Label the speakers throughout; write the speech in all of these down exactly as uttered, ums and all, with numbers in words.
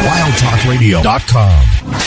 Speaker 1: wild talk radio dot com.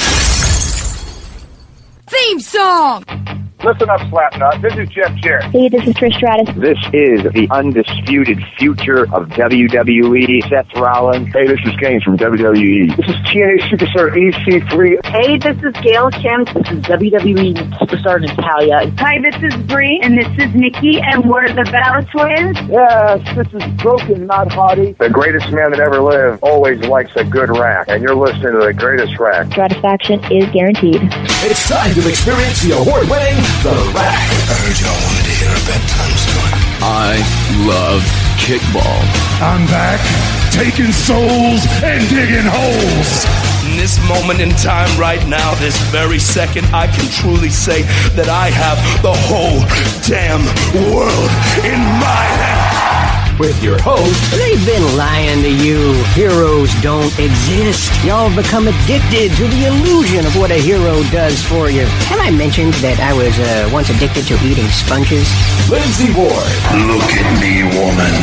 Speaker 2: Theme song!
Speaker 3: Listen up, Slapnut. This is Jeff Jarrett.
Speaker 4: Hey, this is Trish Stratus.
Speaker 5: This is the undisputed future of W W E, Seth Rollins.
Speaker 3: Hey, this is Gaines from W W E. This is T N A Superstar E C three.
Speaker 6: Hey, this is Gail Kim. This is W W E Superstar Natalia.
Speaker 7: Hi, this is Bree, and this is Nikki, and we're the Battle Twins.
Speaker 3: Yes, this is Broken, not Hottie. The greatest man that ever lived always likes a good rack, and you're listening to the greatest rack.
Speaker 4: Satisfaction is guaranteed.
Speaker 1: It's time to experience the award-winning The Rack.
Speaker 8: I heard y'all wanted to hear a bedtime story.
Speaker 9: I love kickball.
Speaker 10: I'm back, taking souls and digging holes.
Speaker 11: In this moment in time right now, this very second, I can truly say that I have the whole damn world in my hand.
Speaker 1: With your host,
Speaker 12: they've been lying to you. Heroes don't exist. Y'all become addicted to the illusion of what a hero does for you. Have I mentioned that I was uh, once addicted to eating sponges?
Speaker 1: Lindsay Ward.
Speaker 8: Look at me, woman.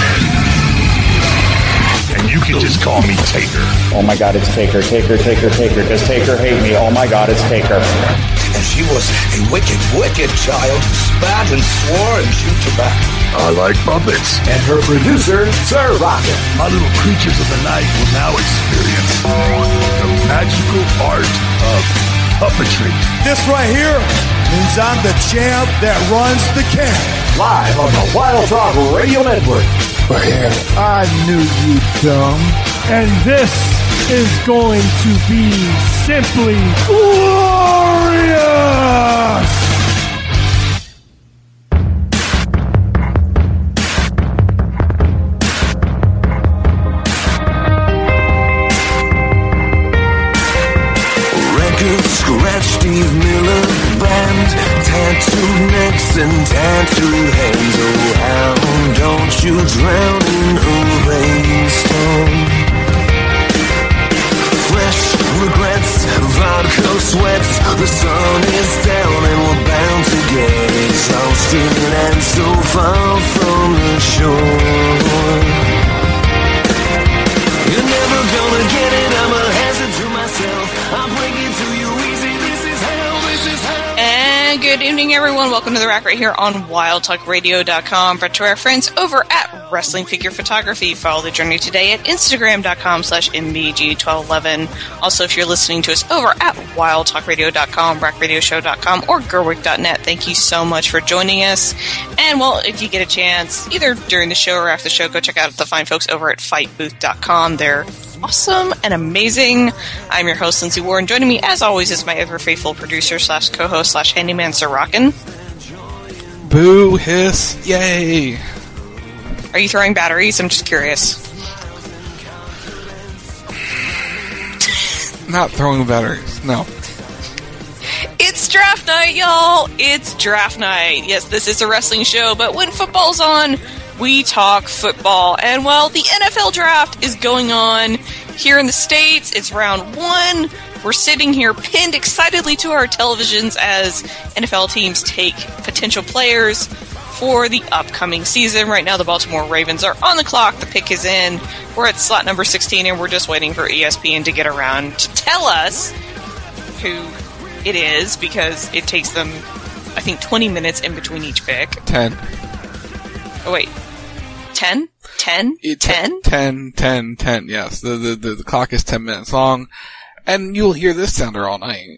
Speaker 10: And you can just call me Taker.
Speaker 13: Oh my God, it's Taker, Taker, Taker, Taker. Does Taker hate me? Oh my God, it's Taker.
Speaker 8: And she was a wicked, wicked child who spat and swore and chewed tobacco.
Speaker 10: I like puppets.
Speaker 1: And her producer, Sir Rocket.
Speaker 10: My little creatures of the night will now experience the magical art of puppetry.
Speaker 14: This right here means I'm the champ that runs the camp.
Speaker 1: Live on the Wild Talk Radio Network.
Speaker 10: Right here.
Speaker 14: I knew you, dumb. And this is going to be simply glorious!
Speaker 8: Scratch Steve Miller Band, tattooed necks and tattooed hands. Oh, how don't you drown in a rainstorm? Fresh regrets, vodka sweats. The sun is down and we're bound to get exhausted and so far from the shore. You're never gonna get it, I'm a hazard to myself. I'll bring it to you easy, this is hell, this is hell.
Speaker 15: And good evening, everyone. Welcome to The Rack right here on wild talk radio dot com. Brought to our friends over at Wrestling Figure Photography. Follow the journey today at instagram.com slash mbg1211. Also, if you're listening to us over at wild talk radio dot com, rack radio show dot com, or gerwig dot net, thank you so much for joining us. And, well, if you get a chance, either during the show or after the show, go check out the fine folks over at fight booth dot com. They're awesome and amazing. I'm your host, Lindsay Ward, and joining me, as always, is my ever-faithful producer slash co-host slash handyman, Sir Rockin'.
Speaker 9: Boo, hiss, yay!
Speaker 15: Are you throwing batteries? I'm just curious.
Speaker 9: Not throwing batteries, no.
Speaker 15: It's draft night, y'all! It's draft night. Yes, this is a wrestling show, but when football's on, we talk football. And, well, the N F L draft is going on here in the States. It's round one. We're sitting here pinned excitedly to our televisions as N F L teams take potential players for the upcoming season. Right now, the Baltimore Ravens are on the clock. The pick is in. We're at slot number sixteen, and we're just waiting for E S P N to get around to tell us who it is, because it takes them, I think, twenty minutes in between each pick.
Speaker 9: Ten.
Speaker 15: Oh, wait. Ten? Ten? Ten?
Speaker 9: Ten, ten, ten, yes. The, the, the, the clock is ten minutes long, and you'll hear this sounder all night.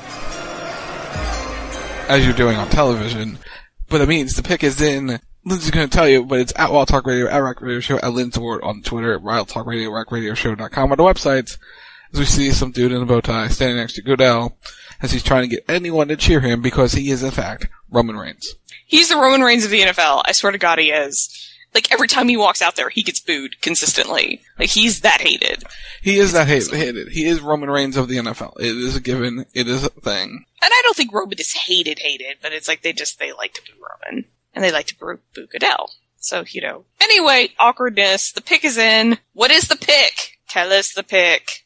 Speaker 9: As you're doing on television. But it means the pick is in. Lindsay's going to tell you, but it's at Wild Talk Radio, at Rack Radio Show, at Lindsay Ward on Twitter, at Wild Talk Radio, rack radio show dot com on the websites. As we see some dude in a bow tie standing next to Goodell, as he's trying to get anyone to cheer him because he is, in fact, Roman Reigns.
Speaker 15: He's the Roman Reigns of the N F L. I swear to God he is. Like, every time he walks out there, he gets booed consistently. Like, he's that hated.
Speaker 9: He is that hate- hated. He is Roman Reigns of the N F L. It is a given. It is a thing.
Speaker 15: And I don't think Roman is hated, hated, but it's like they just, they like to boo Roman. And they like to boo, boo Goodell. So, you know. Anyway, awkwardness. The pick is in. What is the pick? Tell us the pick.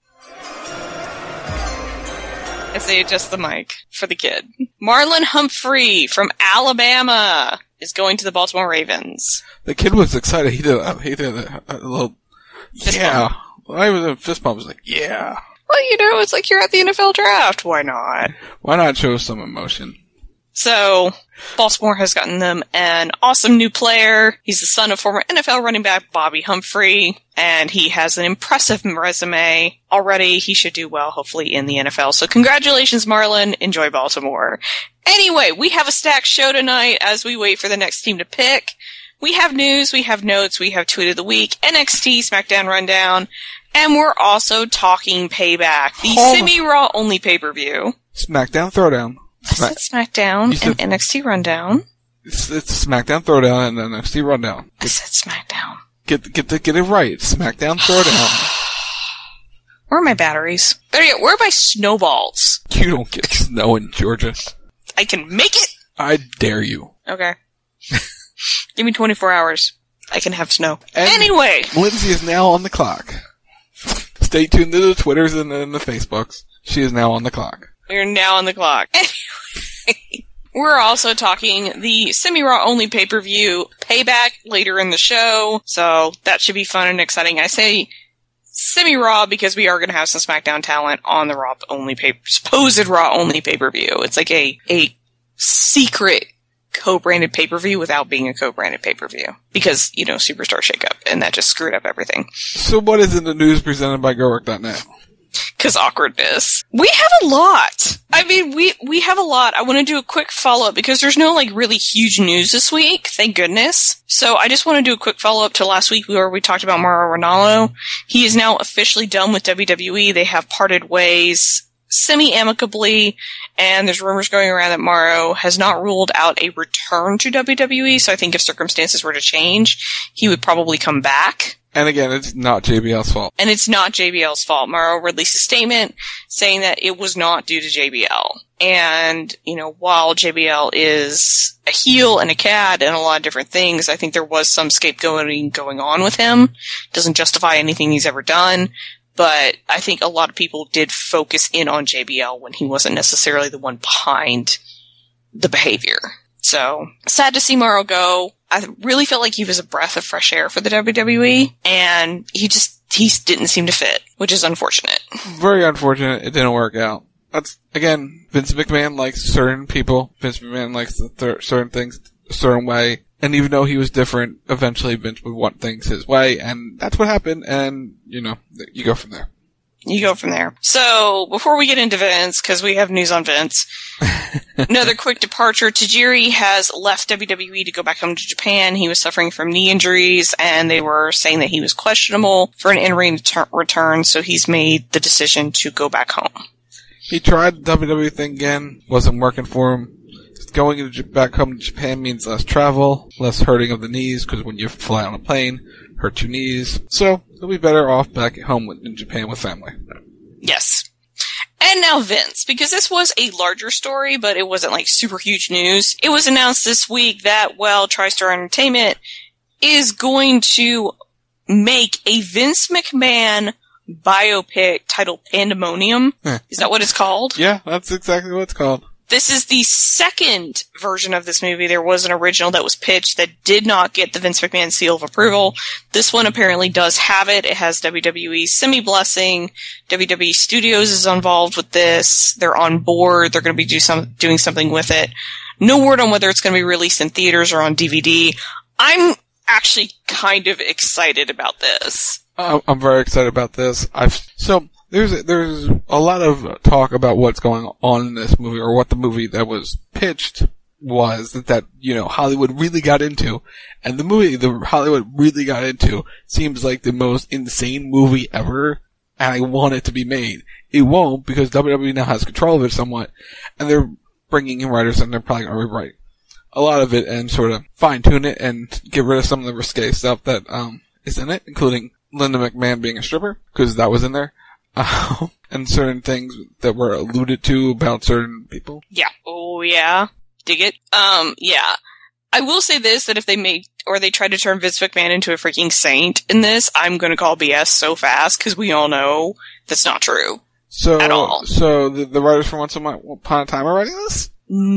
Speaker 15: As they adjust the mic for the kid. Marlon Humphrey from Alabama is going to the Baltimore Ravens.
Speaker 9: The kid was excited. He did a, he did a, a little,
Speaker 15: Fist
Speaker 9: yeah,
Speaker 15: bump.
Speaker 9: I was in fist pump. I was like, yeah.
Speaker 15: Well, you know, it's like you're at the N F L draft. Why not?
Speaker 9: Why not show some emotion?
Speaker 15: So, Baltimore has gotten them an awesome new player. He's the son of former N F L running back Bobby Humphrey, and he has an impressive resume. Already, he should do well, hopefully, in the N F L. So congratulations, Marlon. Enjoy Baltimore. Anyway, we have a stacked show tonight as we wait for the next team to pick. We have news, we have notes, we have Tweet of the Week, N X T SmackDown Rundown, and we're also talking Payback, the
Speaker 9: oh.
Speaker 15: semi-raw only pay-per-view.
Speaker 9: SmackDown Throwdown.
Speaker 15: Smack- I said SmackDown said, and N X T Rundown.
Speaker 9: It's, it's SmackDown Throwdown and N X T Rundown. Get,
Speaker 15: I said SmackDown.
Speaker 9: Get get the, get it right. SmackDown Throwdown.
Speaker 15: Where are my batteries? Better yet, where are my snowballs?
Speaker 9: You don't get snow in Georgia.
Speaker 15: I can make it.
Speaker 9: I dare you.
Speaker 15: Okay. Give me twenty-four hours. I can have snow.
Speaker 9: And
Speaker 15: anyway.
Speaker 9: Lindsay is now on the clock. Stay tuned to the Twitters and the, and the Facebooks. She is now on the clock.
Speaker 15: We're now on the clock. Anyway, we're also talking the semi-raw only pay-per-view Payback later in the show, so that should be fun and exciting. I say semi-raw because we are going to have some SmackDown talent on the Raw only pay supposed Raw only pay-per-view. It's like a a secret co-branded pay-per-view without being a co-branded pay-per-view because, you know, Superstar shakeup, and that just screwed up everything.
Speaker 9: So what is in the news presented by Go Work dot net?
Speaker 15: Because awkwardness. We have a lot. I mean, we, we have a lot. I want to do a quick follow-up because there's no, like, really huge news this week. Thank goodness. So I just want to do a quick follow-up to last week where we talked about Mauro Ranallo. He is now officially done with W W E. They have parted ways semi-amicably, and there's rumors going around that Mauro has not ruled out a return to W W E, so I think if circumstances were to change, he would probably come back.
Speaker 9: And again, it's not J B L's fault.
Speaker 15: And it's not J B L's fault. Mauro released a statement saying that it was not due to J B L. And, you know, while J B L is a heel and a cad and a lot of different things, I think there was some scapegoating going on with him. Doesn't justify anything he's ever done. But I think a lot of people did focus in on J B L when he wasn't necessarily the one behind the behavior. So, sad to see Mauro go. I really felt like he was a breath of fresh air for the W W E, and he just, he didn't seem to fit, which is unfortunate.
Speaker 9: Very unfortunate. It didn't work out. That's, again, Vince McMahon likes certain people. Vince McMahon likes the th- certain things a certain way. And even though he was different, eventually Vince would want things his way, and that's what happened, and, you know, you go from there.
Speaker 15: You go from there. So, before we get into Vince, because we have news on Vince, another quick departure. Tajiri has left W W E to go back home to Japan. He was suffering from knee injuries, and they were saying that he was questionable for an in-ring ter- return, so he's made the decision to go back home.
Speaker 9: He tried the W W E thing again, wasn't working for him. Going back home to Japan means less travel, less hurting of the knees, because when you fly on a plane, hurt your knees. So, he'll be better off back at home in Japan with family.
Speaker 15: Yes. And now Vince, because this was a larger story, but it wasn't like super huge news. It was announced this week that, well, TriStar Entertainment is going to make a Vince McMahon biopic titled Pandemonium.
Speaker 9: Huh.
Speaker 15: Is that what it's called?
Speaker 9: Yeah, that's exactly what it's called.
Speaker 15: This is the second version of this movie. There was an original that was pitched that did not get the Vince McMahon seal of approval. This one apparently does have it. It has W W E's semi-blessing. W W E Studios is involved with this. They're on board. They're going to be do some, doing something with it. No word on whether it's going to be released in theaters or on D V D. I'm actually kind of excited about this.
Speaker 9: I'm very excited about this. I've so... There's there's a lot of talk about what's going on in this movie, or what the movie that was pitched was, that, that, you know, Hollywood really got into. And the movie that Hollywood really got into seems like the most insane movie ever, and I want it to be made. It won't, because W W E now has control of it somewhat, and they're bringing in writers, and they're probably going to rewrite a lot of it and sort of fine-tune it and get rid of some of the risque stuff that um is in it, including Linda McMahon being a stripper, because that was in there. Uh, and certain things that were alluded to about certain people.
Speaker 15: Yeah. Oh, yeah. Dig it. Um, yeah. I will say this, that if they made, or they tried to turn Vince McMahon into a freaking saint in this, I'm gonna call B S so fast, because we all know that's not true.
Speaker 9: So,
Speaker 15: at all.
Speaker 9: So, the, the writers from Once Upon a Time are writing this?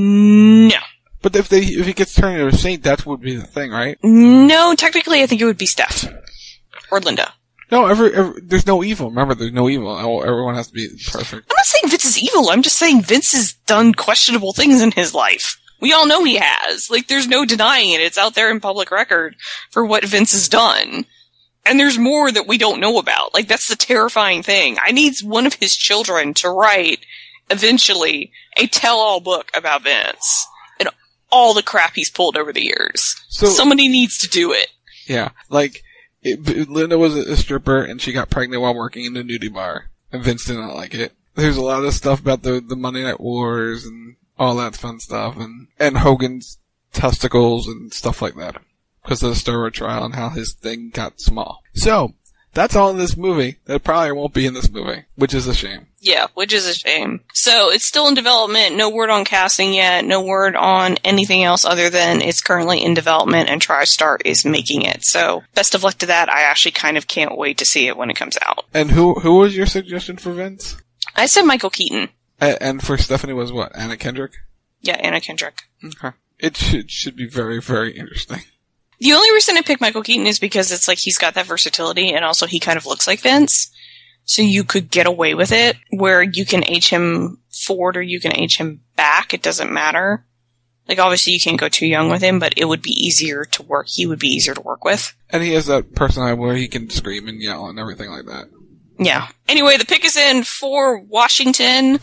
Speaker 15: No.
Speaker 9: But if they, if he gets turned into a saint, that would be the thing, right?
Speaker 15: No, technically I think it would be Steph. Or Linda.
Speaker 9: No, every, every there's no evil. Remember, there's no evil. Everyone has to be perfect.
Speaker 15: I'm not saying Vince is evil. I'm just saying Vince has done questionable things in his life. We all know he has. Like, there's no denying it. It's out there in public record for what Vince has done. And there's more that we don't know about. Like, that's the terrifying thing. I need one of his children to write, eventually, a tell-all book about Vince. And all the crap he's pulled over the years. So, somebody needs to do it.
Speaker 9: Yeah. Like, it, Linda was a stripper, and she got pregnant while working in the nudie bar. And Vince did not like it. There's a lot of stuff about the, the Monday Night Wars, and all that fun stuff, and, and Hogan's testicles and stuff like that. Because of the steroid trial and how his thing got small. So, that's all in this movie. That probably won't be in this movie, which is a shame.
Speaker 15: Yeah, which is a shame. So, it's still in development, no word on casting yet, no word on anything else other than it's currently in development and TriStar is making it. So, best of luck to that. I actually kind of can't wait to see it when it comes out.
Speaker 9: And who who was your suggestion for Vince?
Speaker 15: I said Michael Keaton.
Speaker 9: And for Stephanie was what? Anna Kendrick?
Speaker 15: Yeah, Anna Kendrick.
Speaker 9: Okay. It should should be very, very interesting.
Speaker 15: The only reason I picked Michael Keaton is because it's like he's got that versatility and also he kind of looks like Vince. So you could get away with it where you can age him forward or you can age him back. It doesn't matter. Like obviously you can't go too young with him, but it would be easier to work. He would be easier to work with. And
Speaker 9: he has that personality where he can scream and yell and everything like that.
Speaker 15: Yeah. Anyway, the pick is in for Washington.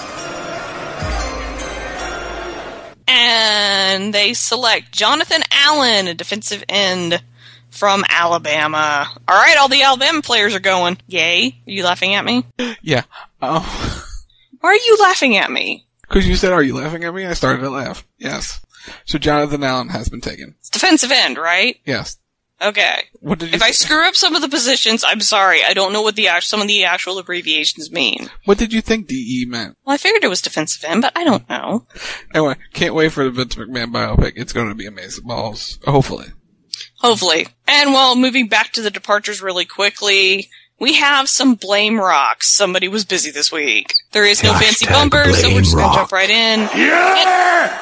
Speaker 15: And they select Jonathan Allen, a defensive end from Alabama. All right, all the Alabama players are going. Yay. Are you laughing at me?
Speaker 9: Yeah. Oh.
Speaker 15: Why are you laughing at me?
Speaker 9: Because you said, are you laughing at me? I started to laugh. Yes. So Jonathan Allen has been taken.
Speaker 15: It's defensive end, right?
Speaker 9: Yes.
Speaker 15: Okay.
Speaker 9: What did you
Speaker 15: if I screw up some of the positions, I'm sorry. I don't know what the some of the actual abbreviations mean.
Speaker 9: What did you think D E meant?
Speaker 15: Well, I figured it was defensive end, but I don't know.
Speaker 9: Anyway, can't wait for the Vince McMahon biopic. It's going to be amazing balls. Hopefully.
Speaker 15: Hopefully. And well, moving back to the departures really quickly, we have some blame rocks. Somebody was busy this week. There is no Hashtag fancy bumper, so we're just going to jump right in.
Speaker 10: Yeah!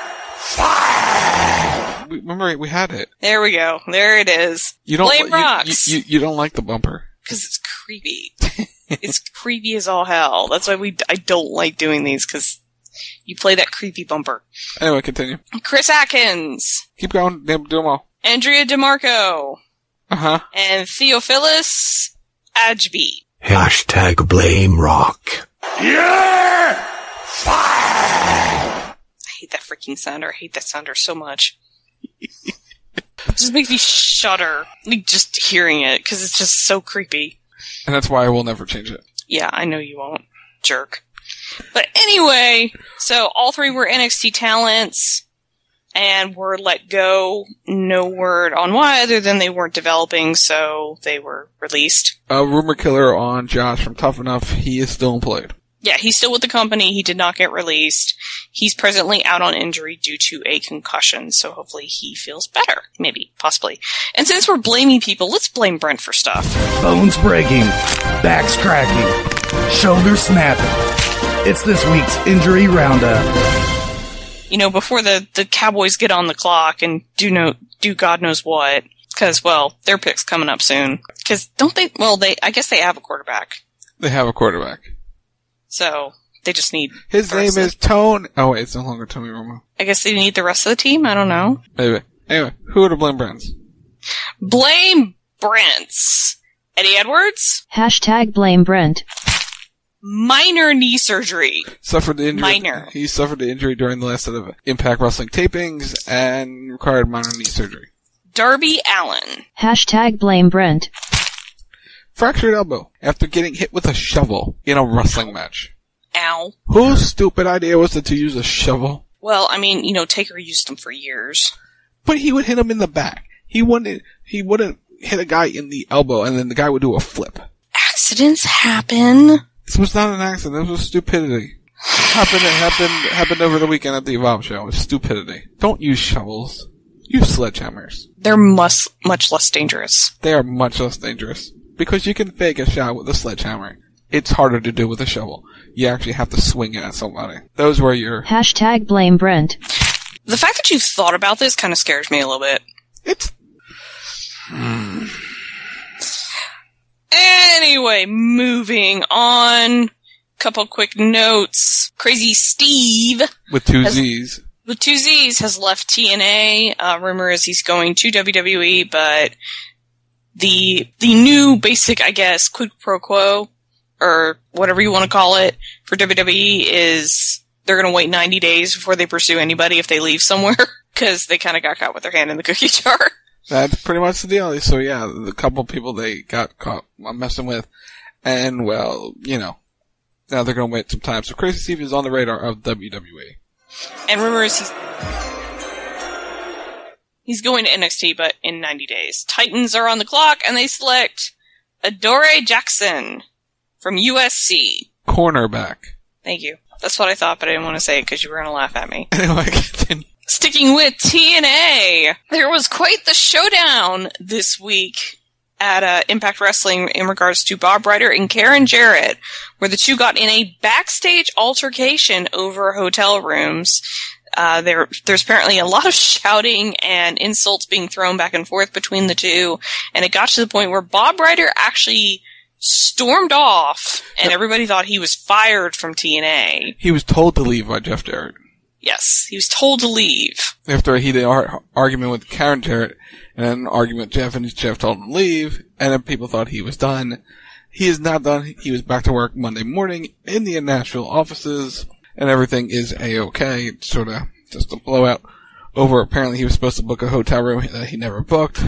Speaker 10: Fire!
Speaker 9: Remember, we had it.
Speaker 15: There we go. There it is.
Speaker 9: You don't
Speaker 15: Blame
Speaker 9: you,
Speaker 15: rocks.
Speaker 9: You, you, you don't like the bumper.
Speaker 15: Because it's creepy. It's creepy as all hell. That's why we. I don't like doing these, because you play that creepy bumper.
Speaker 9: Anyway, continue.
Speaker 15: Chris Atkins.
Speaker 9: Keep going. Do them all.
Speaker 15: Andrea DeMarco.
Speaker 9: Uh-huh.
Speaker 15: And Theophilus Ajbi.
Speaker 11: Hashtag blame rock.
Speaker 10: Yeah! Fire!
Speaker 15: I hate that freaking sounder. I hate that sounder so much. It just makes me shudder, like, just hearing it, because it's just so creepy.
Speaker 9: And that's why I will never change it.
Speaker 15: Yeah, I know you won't, jerk. But anyway, so all three were N X T talents, and were let go. No word on why, other than they weren't developing, so they were released.
Speaker 9: A rumor killer on Josh from Tough Enough, he is still employed.
Speaker 15: Yeah, he's still with the company. He did not get released. He's presently out on injury due to a concussion, so hopefully he feels better. Maybe. Possibly. And since we're blaming people, let's blame Brent for stuff.
Speaker 2: Bones breaking. Backs cracking. Shoulders snapping. It's this week's Injury Roundup.
Speaker 15: You know, before the, the Cowboys get on the clock and do no, do God knows what, because, well, their pick's coming up soon. Because don't they, well, they, I guess they have a quarterback.
Speaker 9: They have a quarterback.
Speaker 15: So, they just need...
Speaker 9: His name is Tone... Oh, wait, it's no longer Tony Romo.
Speaker 15: I guess they need the rest of the team? I don't know.
Speaker 9: Maybe. Anyway, who would have blamed Brents?
Speaker 15: Blame Brents. Eddie Edwards?
Speaker 4: Hashtag blame Brent.
Speaker 15: Minor knee surgery.
Speaker 9: Suffered the injury.
Speaker 15: Minor.
Speaker 9: He suffered the injury during the last set of Impact Wrestling tapings and required minor knee surgery.
Speaker 15: Darby Allin.
Speaker 4: Hashtag blame Brent.
Speaker 9: Fractured elbow after getting hit with a shovel in a wrestling match.
Speaker 15: Ow.
Speaker 9: Whose stupid idea was it to use a shovel?
Speaker 15: Well, I mean, you know, Taker used them for years.
Speaker 9: But he would hit him in the back. He wouldn't, he wouldn't hit a guy in the elbow and then the guy would do a flip.
Speaker 15: Accidents happen.
Speaker 9: This was not an accident. This was stupidity. happened, it happened, happened over the weekend at the Evolve show. It was stupidity. Don't use shovels. Use sledgehammers.
Speaker 15: They're much, much less dangerous.
Speaker 9: They are much less dangerous. Because you can fake a shot with a sledgehammer. It's harder to do with a shovel. You actually have to swing it at somebody. Those were your...
Speaker 4: Hashtag blame Brent.
Speaker 15: The fact that you've thought about this kind of scares me a little bit.
Speaker 9: It's... Hmm.
Speaker 15: Anyway, moving on. Couple quick notes. Crazy Steve.
Speaker 9: With two
Speaker 15: has,
Speaker 9: Z's.
Speaker 15: With two Z's has left T N A. Uh, rumor is he's going to W W E, but the the new basic, I guess, quid pro quo, or whatever you want to call it, for W W E is they're going to wait ninety days before they pursue anybody if they leave somewhere, because they kind of got caught with their hand in the cookie jar.
Speaker 9: That's pretty much the deal. So yeah, the couple people they got caught messing with, and well, you know, now they're going to wait some time. So Crazy Steve is on the radar of W W E.
Speaker 15: And rumor is he's he's going to N X T, but in ninety days. Titans are on the clock, and they select Adoree Jackson from U S C.
Speaker 9: Cornerback.
Speaker 15: Thank you. That's what I thought, but I didn't want to say it because you were going to laugh at me.
Speaker 9: Anyway, continue.
Speaker 15: Sticking with T N A, there was quite the showdown this week at uh, Impact Wrestling in regards to Bob Ryder and Karen Jarrett, where the two got in a backstage altercation over hotel rooms. Uh, there, there's apparently a lot of shouting and insults being thrown back and forth between the two, and it got to the point where Bob Ryder actually stormed off, and everybody thought he was fired from T N A.
Speaker 9: He was told to leave by Jeff Jarrett.
Speaker 15: Yes, he was told to leave.
Speaker 9: After a heated ar- argument with Karen Jarrett, and an argument with Jeff, and Jeff told him to leave, and then people thought he was done. He is not done. He was back to work Monday morning in the Nashville offices, and everything is A-okay. It's sort of just a blowout over, apparently he was supposed to book a hotel room that he never booked,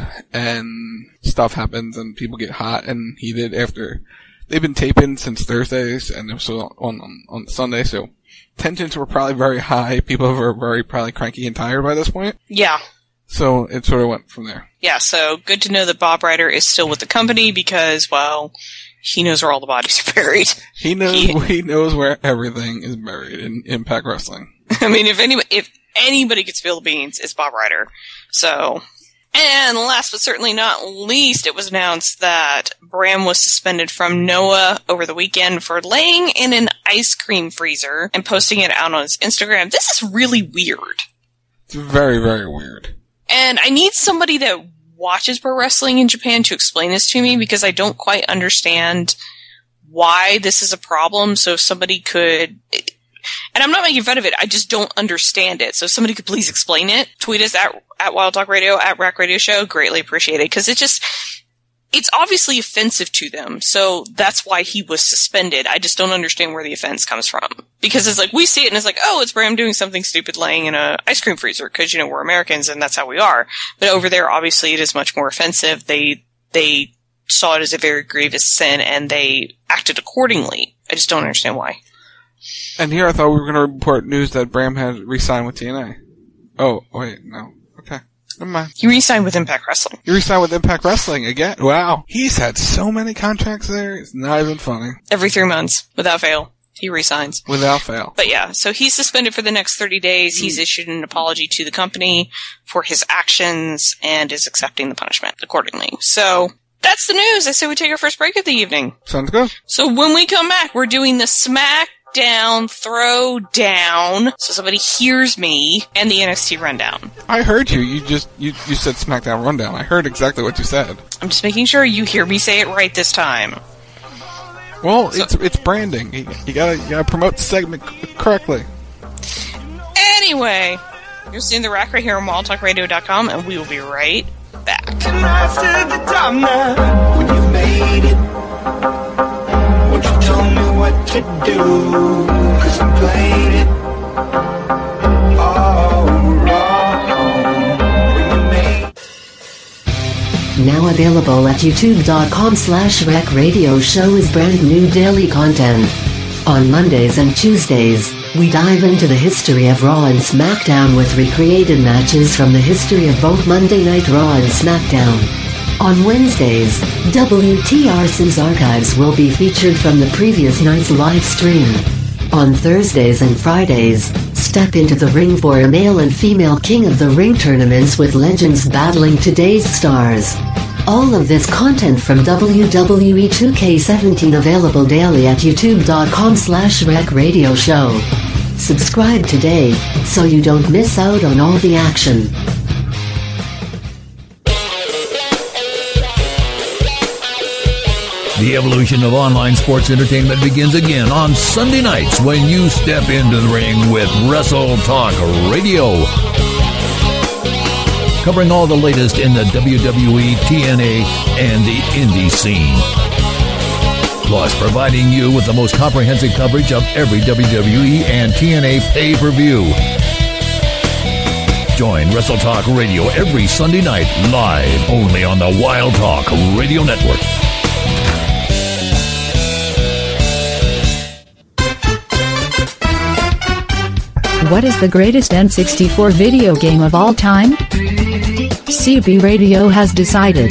Speaker 9: and stuff happens, and people get hot and heated after. They've been taping since Thursdays, and it was on, on, on Sunday, so tensions were probably very high. People were very probably cranky and tired by this point.
Speaker 15: Yeah.
Speaker 9: So it sort of went from there.
Speaker 15: Yeah, so good to know that Bob Ryder is still with the company because, well, he knows where all the bodies are buried.
Speaker 9: He knows
Speaker 15: he,
Speaker 9: he knows where everything is buried in Impact Wrestling.
Speaker 15: I mean, if anybody, if anybody gets spill the beans, it's Bob Ryder. So, and last but certainly not least, it was announced that Bram was suspended from Noah over the weekend for laying in an ice cream freezer and posting it out on his Instagram. This is really weird.
Speaker 9: It's very, very weird.
Speaker 15: And I need somebody that watches pro wrestling in Japan to explain this to me because I don't quite understand why this is a problem. So if somebody could, and I'm not making fun of it, I just don't understand it. So if somebody could please explain it, tweet us at, at Wild Talk Radio, at Rack Radio Show, greatly appreciated. Cause it just, it's obviously offensive to them. So that's why he was suspended. I just don't understand where the offense comes from. Because it's like, we see it and it's like, oh, it's Bram doing something stupid laying in a ice cream freezer because, you know, we're Americans and that's how we are. But over there, obviously, it is much more offensive. They, they saw it as a very grievous sin and they acted accordingly. I just don't understand why.
Speaker 9: And here I thought we were going to report news that Bram had re-signed with T N A. Oh, wait, no. Okay. Never mind.
Speaker 15: He re-signed with Impact Wrestling.
Speaker 9: He re-signed with Impact Wrestling again? Wow. He's had so many contracts there, it's not even funny.
Speaker 15: Every three months, without fail. He resigns.
Speaker 9: Without fail.
Speaker 15: But yeah, so he's suspended for the next thirty days. He's issued an apology to the company for his actions and is accepting the punishment accordingly. So that's the news. I say we take our first break of the evening.
Speaker 9: Sounds good.
Speaker 15: So when we come back, we're doing the SmackDown Throwdown. So somebody hears me and the N X T Rundown.
Speaker 9: I heard you. You just, you, you said SmackDown Rundown. I heard exactly what you said.
Speaker 15: I'm just making sure you hear me say it right this time.
Speaker 9: Well, so, it's it's branding. You, you gotta you gotta promote the segment c- correctly.
Speaker 15: Anyway, you're listening to the Rack right here on wild talk radio dot com, and we will be right back.
Speaker 8: When you made it, won't you tell me what to do? 'Cause I played it all wrong. When you made it.
Speaker 16: Now available at youtube.com slash rec radio show is brand new daily content. On Mondays and Tuesdays, we dive into the history of Raw and SmackDown with recreated matches from the history of both Monday Night Raw and SmackDown. On Wednesdays, W T R C's archives will be featured from the previous night's live stream. On Thursdays and Fridays, step into the ring for a male and female King of the Ring tournaments with legends battling today's stars. All of this content from W W E two K seventeen available daily at youtube.com slash rec radio show. Subscribe today, so you don't miss out on all the action.
Speaker 17: The evolution of online sports entertainment begins again on Sunday nights when you step into the ring with Wrestle Talk Radio. Covering all the latest in the W W E, T N A, and the indie scene. Plus, providing you with the most comprehensive coverage of every W W E and T N A pay-per-view. Join Wrestle Talk Radio every Sunday night, live, only on the Wild Talk Radio Network.
Speaker 18: What is the greatest N sixty-four video game of all time? C B Radio has decided.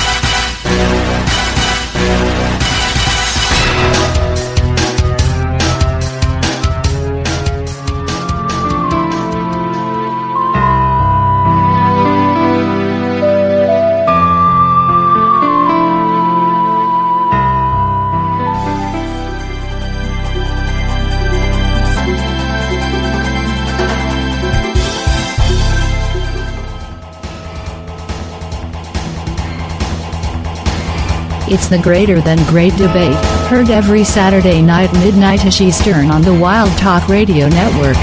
Speaker 18: It's the Greater Than Great debate, heard every Saturday night midnight-ish Eastern on the Wild Talk Radio Network.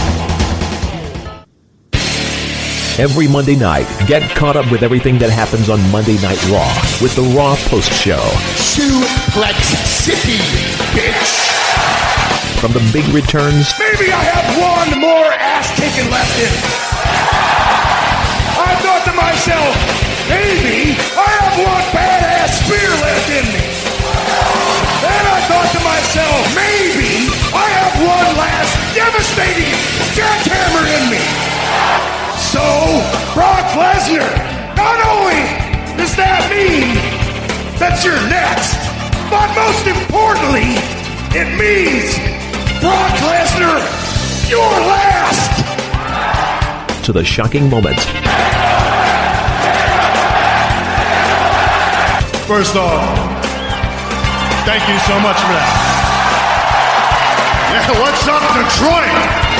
Speaker 19: Every Monday night, get caught up with everything that happens on Monday Night Raw with the Raw Post Show.
Speaker 20: Suplex City, bitch!
Speaker 19: From the big returns...
Speaker 20: Maybe I have one more ass-kicking left in me. I thought to myself, maybe I have one badass spear left in me. Then I thought to myself, maybe I have one last devastating jackhammer in me. So, Brock Lesnar, not only does that mean that you're next, but most importantly, it means, Brock Lesnar, you're last.
Speaker 19: To the shocking moments.
Speaker 20: First off, thank you so much for that. Yeah, what's up, Detroit?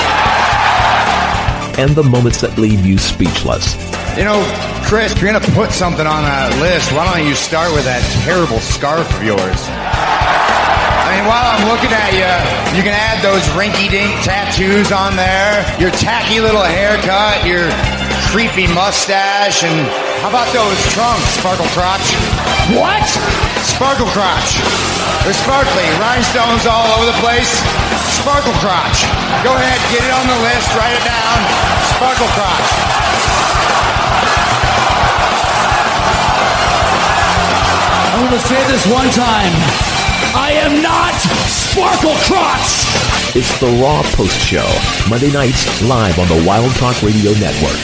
Speaker 19: And the moments that leave you speechless.
Speaker 21: You know, Chris, if you're going to put something on that list, why don't you start with that terrible scarf of yours? I mean, while I'm looking at you, you can add those rinky-dink tattoos on there, your tacky little haircut, your creepy mustache, and how about those trunks, Sparkle Crotch? What? Sparkle Crotch. They're sparkly, rhinestones all over the place. Sparkle Crotch. Go ahead, get it on the list, write it down. Sparkle Crotch.
Speaker 22: I'm going to say this one time. I am not Sparkle Crotch!
Speaker 19: It's the Raw Post Show, Monday nights, live on the Wild Talk Radio Network.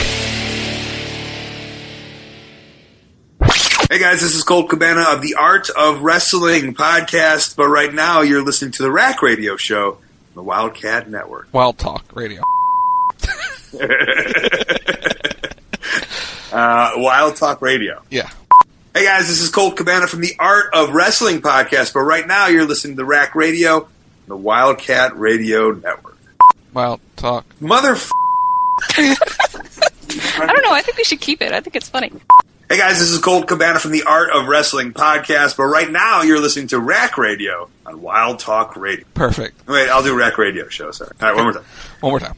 Speaker 23: Hey guys, this is Colt Cabana of the Art of Wrestling podcast, but right now you're listening to the Rack Radio Show on the Wildcat Network.
Speaker 9: Wild Talk Radio.
Speaker 23: uh, Wild Talk Radio.
Speaker 9: Yeah.
Speaker 23: Hey guys, this is Colt Cabana from the Art of Wrestling podcast, but right now you're listening to the Rack Radio on the Wildcat Radio Network.
Speaker 9: Wild Talk.
Speaker 23: Motherf***.
Speaker 15: I don't know, I think we should keep it. I think it's funny.
Speaker 23: Hey guys, this is Colt Cabana from the Art of Wrestling podcast, but right now you're listening to Rack Radio on Wild Talk Radio.
Speaker 9: Perfect.
Speaker 23: Wait, I'll do Rack Radio Show, sorry. All right, one more time.
Speaker 9: One more time.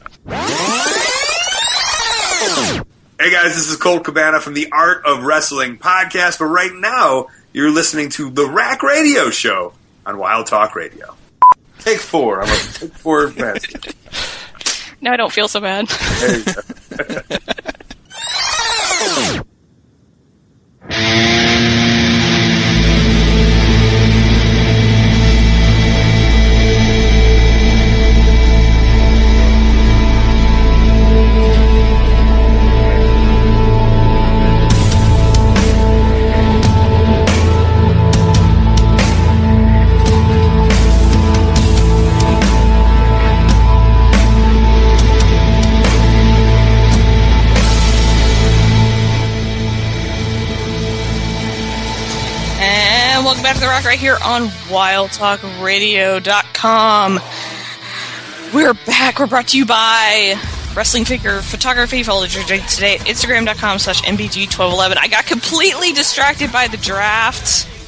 Speaker 23: Hey guys, this is Colt Cabana from the Art of Wrestling podcast, but right now you're listening to the Rack Radio Show on Wild Talk Radio. Take four. I'm a take four best.
Speaker 15: Now I don't feel so bad.
Speaker 23: There you go.
Speaker 15: Welcome back to The Rock right here on wild talk radio dot com. We're back. We're brought to you by Wrestling Figure Photography. Follow today at Instagram dot com slash M B G twelve eleven. I got completely distracted by the draft.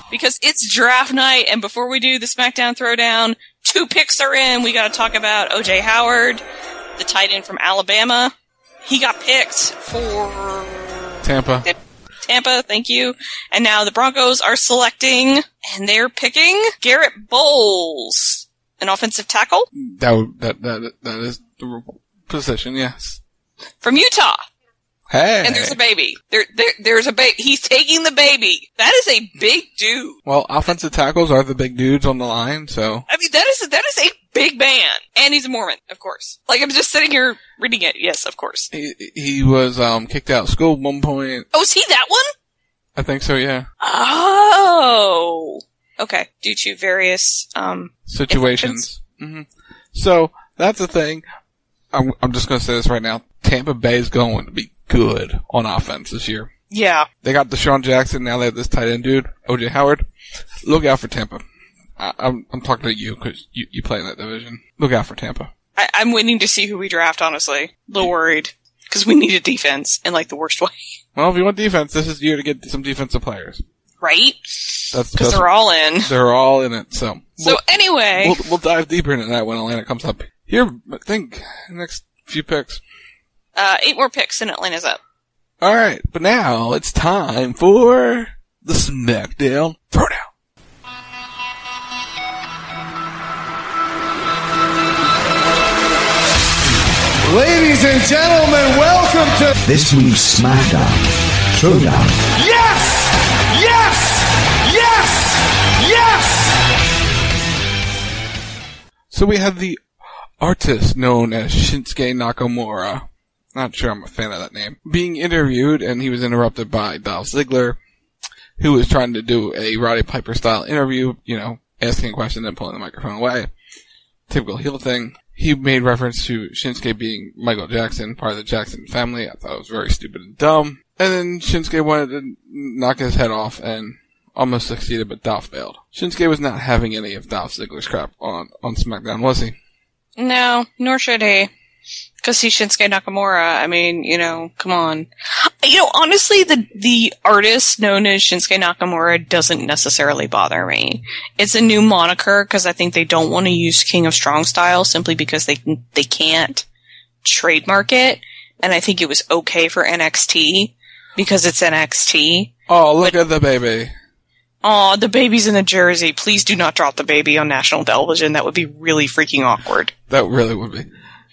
Speaker 15: because it's draft night, and before we do the SmackDown Throwdown, two picks are in. We got to talk about O J Howard, the tight end from Alabama. He got picked for
Speaker 9: Tampa.
Speaker 15: Tampa, thank you. And now the Broncos are selecting, and they're picking Garrett Bowles, an offensive tackle
Speaker 9: That would- that that that is the position. Yes.
Speaker 15: from Utah.
Speaker 9: Hey.
Speaker 15: And there's a baby. There, there, there's a baby. He's taking the baby. That is a big dude.
Speaker 9: Well, offensive tackles are the big dudes on the line, so
Speaker 15: I mean, that is that is a big man, and he's a Mormon, of course. Like I'm just sitting here reading it. Yes, of course.
Speaker 9: he he was um kicked out of school at one point.
Speaker 15: Oh, is he that one?
Speaker 9: I think so. Yeah.
Speaker 15: Oh, okay. Due to various um
Speaker 9: Situations. hmm So that's the thing. I'm, I'm just going to say this right now. Tampa Bay is going to be good on offense this year.
Speaker 15: Yeah.
Speaker 9: They got Deshaun Jackson. Now they have this tight end dude, O J Howard. Look out for Tampa. I, I'm, I'm talking to you because you, you play in that division. Look out for Tampa.
Speaker 15: I, I'm waiting to see who we draft. Honestly, a little worried because we need a defense in like the worst way,
Speaker 9: Well, if you want defense, this is the year to get some defensive players.
Speaker 15: right?
Speaker 9: That's
Speaker 15: Because they're all in.
Speaker 9: They're all in it. So,
Speaker 15: So
Speaker 9: we'll,
Speaker 15: anyway,
Speaker 9: we'll, we'll dive deeper into that when Atlanta comes up. Here, I think next few picks.
Speaker 15: uh, eight more picks and Atlanta's up.
Speaker 9: All right, but now it's time for the SmackDown Throwdown.
Speaker 20: Ladies and gentlemen, welcome to
Speaker 5: This week's SmackDown Throwdown.
Speaker 20: Yes! Yes! Yes! Yes!
Speaker 9: So we have the artist known as Shinsuke Nakamura. Not sure I'm a fan of that name. Being interviewed, and he was interrupted by Dolph Ziggler, who was trying to do a Roddy Piper style interview, you know, asking a question and pulling the microphone away. Typical heel thing. He made reference to Shinsuke being Michael Jackson, part of the Jackson family. I thought it was very stupid and dumb. And then Shinsuke wanted to knock his head off and almost succeeded, but Dolph bailed. Shinsuke was not having any of Dolph Ziggler's crap on, on SmackDown, was he?
Speaker 15: No, nor should he. Because he's Shinsuke Nakamura. I mean, you know, come on. You know, honestly, the the artist known as Shinsuke Nakamura doesn't necessarily bother me. It's a new moniker because I think they don't want to use King of Strong Style simply because they they can't trademark it. And I think it was okay for N X T because it's N X T.
Speaker 9: Oh, look but, at the baby.
Speaker 15: Aw, the baby's in a jersey. Please do not drop the baby on national television. That would be really freaking awkward.
Speaker 9: That really would be.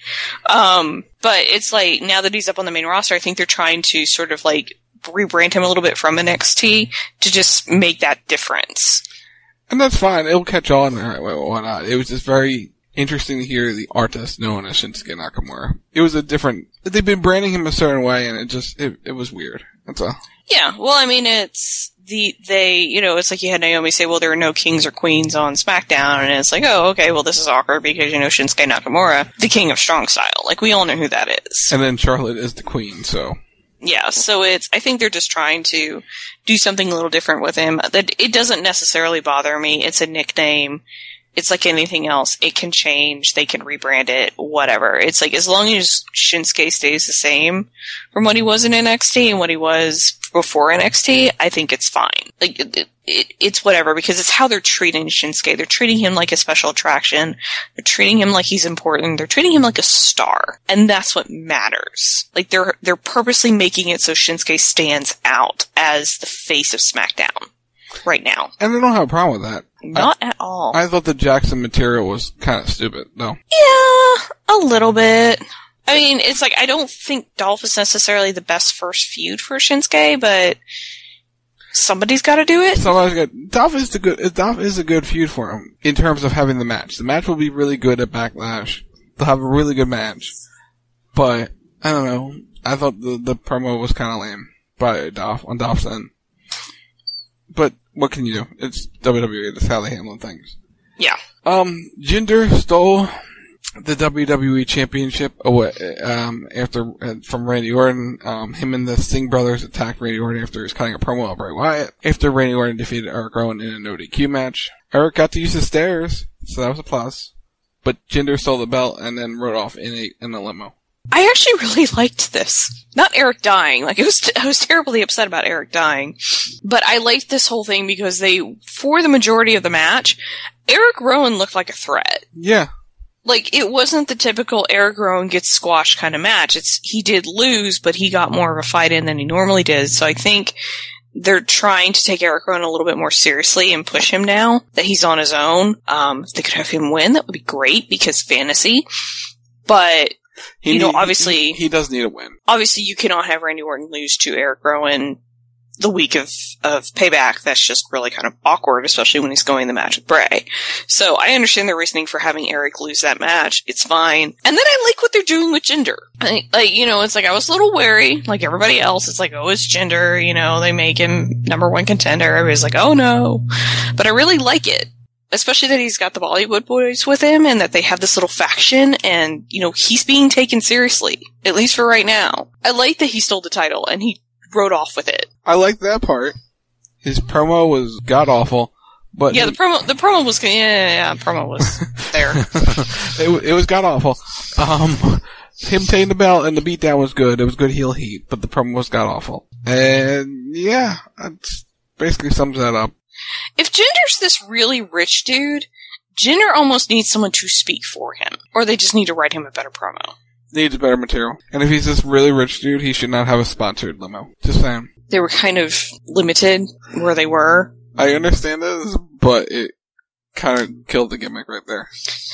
Speaker 15: Um, but it's like, now that he's up on the main roster, I think they're trying to sort of like rebrand him a little bit from N X T to just make that difference.
Speaker 9: And that's fine. It'll catch on. All right, why not? It was just very interesting to hear the artist known as Shinsuke Nakamura. It was a different, they've been branding him a certain way and it just, it, it was weird. That's all.
Speaker 15: Yeah, well, I mean, it's the, they, you know, it's like you had Naomi say, well, there are no kings or queens on SmackDown, and it's like, oh, okay, well, this is awkward because, you know, Shinsuke Nakamura, the king of strong style. Like, we all know who that is.
Speaker 9: And then Charlotte is the queen, so.
Speaker 15: Yeah, so it's, I think they're just trying to do something a little different with him. That it doesn't necessarily bother me. It's a nickname. It's like anything else. It can change. They can rebrand it. Whatever. It's like, as long as Shinsuke stays the same from what he was in N X T and what he was before N X T, I think it's fine. Like, it, it, it's whatever, because it's how they're treating Shinsuke. They're treating him like a special attraction. They're treating him like he's important. They're treating him like a star. And that's what matters. Like, they're, they're purposely making it so Shinsuke stands out as the face of SmackDown right now.
Speaker 9: And I don't have a problem with that.
Speaker 15: Not
Speaker 9: I,
Speaker 15: at all.
Speaker 9: I thought the Jackson material was kind of stupid, though.
Speaker 15: Yeah, a little bit. I mean, it's like, I don't think Dolph is necessarily the best first feud for Shinsuke, but somebody's got to do it.
Speaker 9: Somebody's got. Dolph is the good. Dolph is a good feud for him in terms of having the match. The match will be really good at Backlash. They'll have a really good match, but I don't know. I thought the the promo was kind of lame by Dolph on Dolph's end. But what can you do? It's W W E. That's how they handle things.
Speaker 15: Yeah.
Speaker 9: Um, Jinder stole the W W E Championship away, um, after, uh, from Randy Orton. Um, him and the Singh brothers attacked Randy Orton after he was cutting a promo of Bray Wyatt. After Randy Orton defeated Eric Rowan in a no D Q match. Eric got to use the stairs, so that was a plus. But Jinder stole the belt and then rode off in a, in a limo.
Speaker 15: I actually really liked this. Not Eric dying. Like, it was, t- I was terribly upset about Eric dying. But I liked this whole thing because they, for the majority of the match, Eric Rowan looked like a threat.
Speaker 9: Yeah.
Speaker 15: Like, it wasn't the typical Eric Rowan gets squashed kind of match. It's, he did lose, but he got more of a fight in than he normally did. So I think they're trying to take Eric Rowan a little bit more seriously and push him now that he's on his own. Um, if they could have him win, that would be great because fantasy. But,
Speaker 9: He
Speaker 15: you know,
Speaker 9: need-
Speaker 15: obviously,
Speaker 9: he, he does need a win.
Speaker 15: obviously you cannot have Randy Orton lose to Eric Rowan the week of, of Payback. That's just really kind of awkward, especially when he's going the match with Bray. So I understand their reasoning for having Eric lose that match. It's fine. And then I like what they're doing with Jinder. I, like, you know, it's like I was a little wary, like everybody else. It's like, oh, it's Jinder, you know, they make him number one contender. Everybody's like, oh no. But I really like it. Especially that he's got the Bollywood boys with him and that they have this little faction and, you know, he's being taken seriously. At least for right now. I like that he stole the title and he rode off with it.
Speaker 9: I like that part. His promo was god-awful, but...
Speaker 15: Yeah, the promo, the promo was, yeah, yeah, yeah, promo was there.
Speaker 9: it, wa- it was god-awful. Um, him taking the belt and the beatdown was good. It was good heel heat, but the promo was god-awful. And, yeah, that basically sums that up.
Speaker 15: If Jinder's this really rich dude, Jinder almost needs someone to speak for him. Or they just need to write him a better promo.
Speaker 9: Needs better material. And if he's this really rich dude, he should not have a sponsored limo. Just saying.
Speaker 15: They were kind of limited where they were.
Speaker 9: I understand this, but it kind of killed the gimmick right there.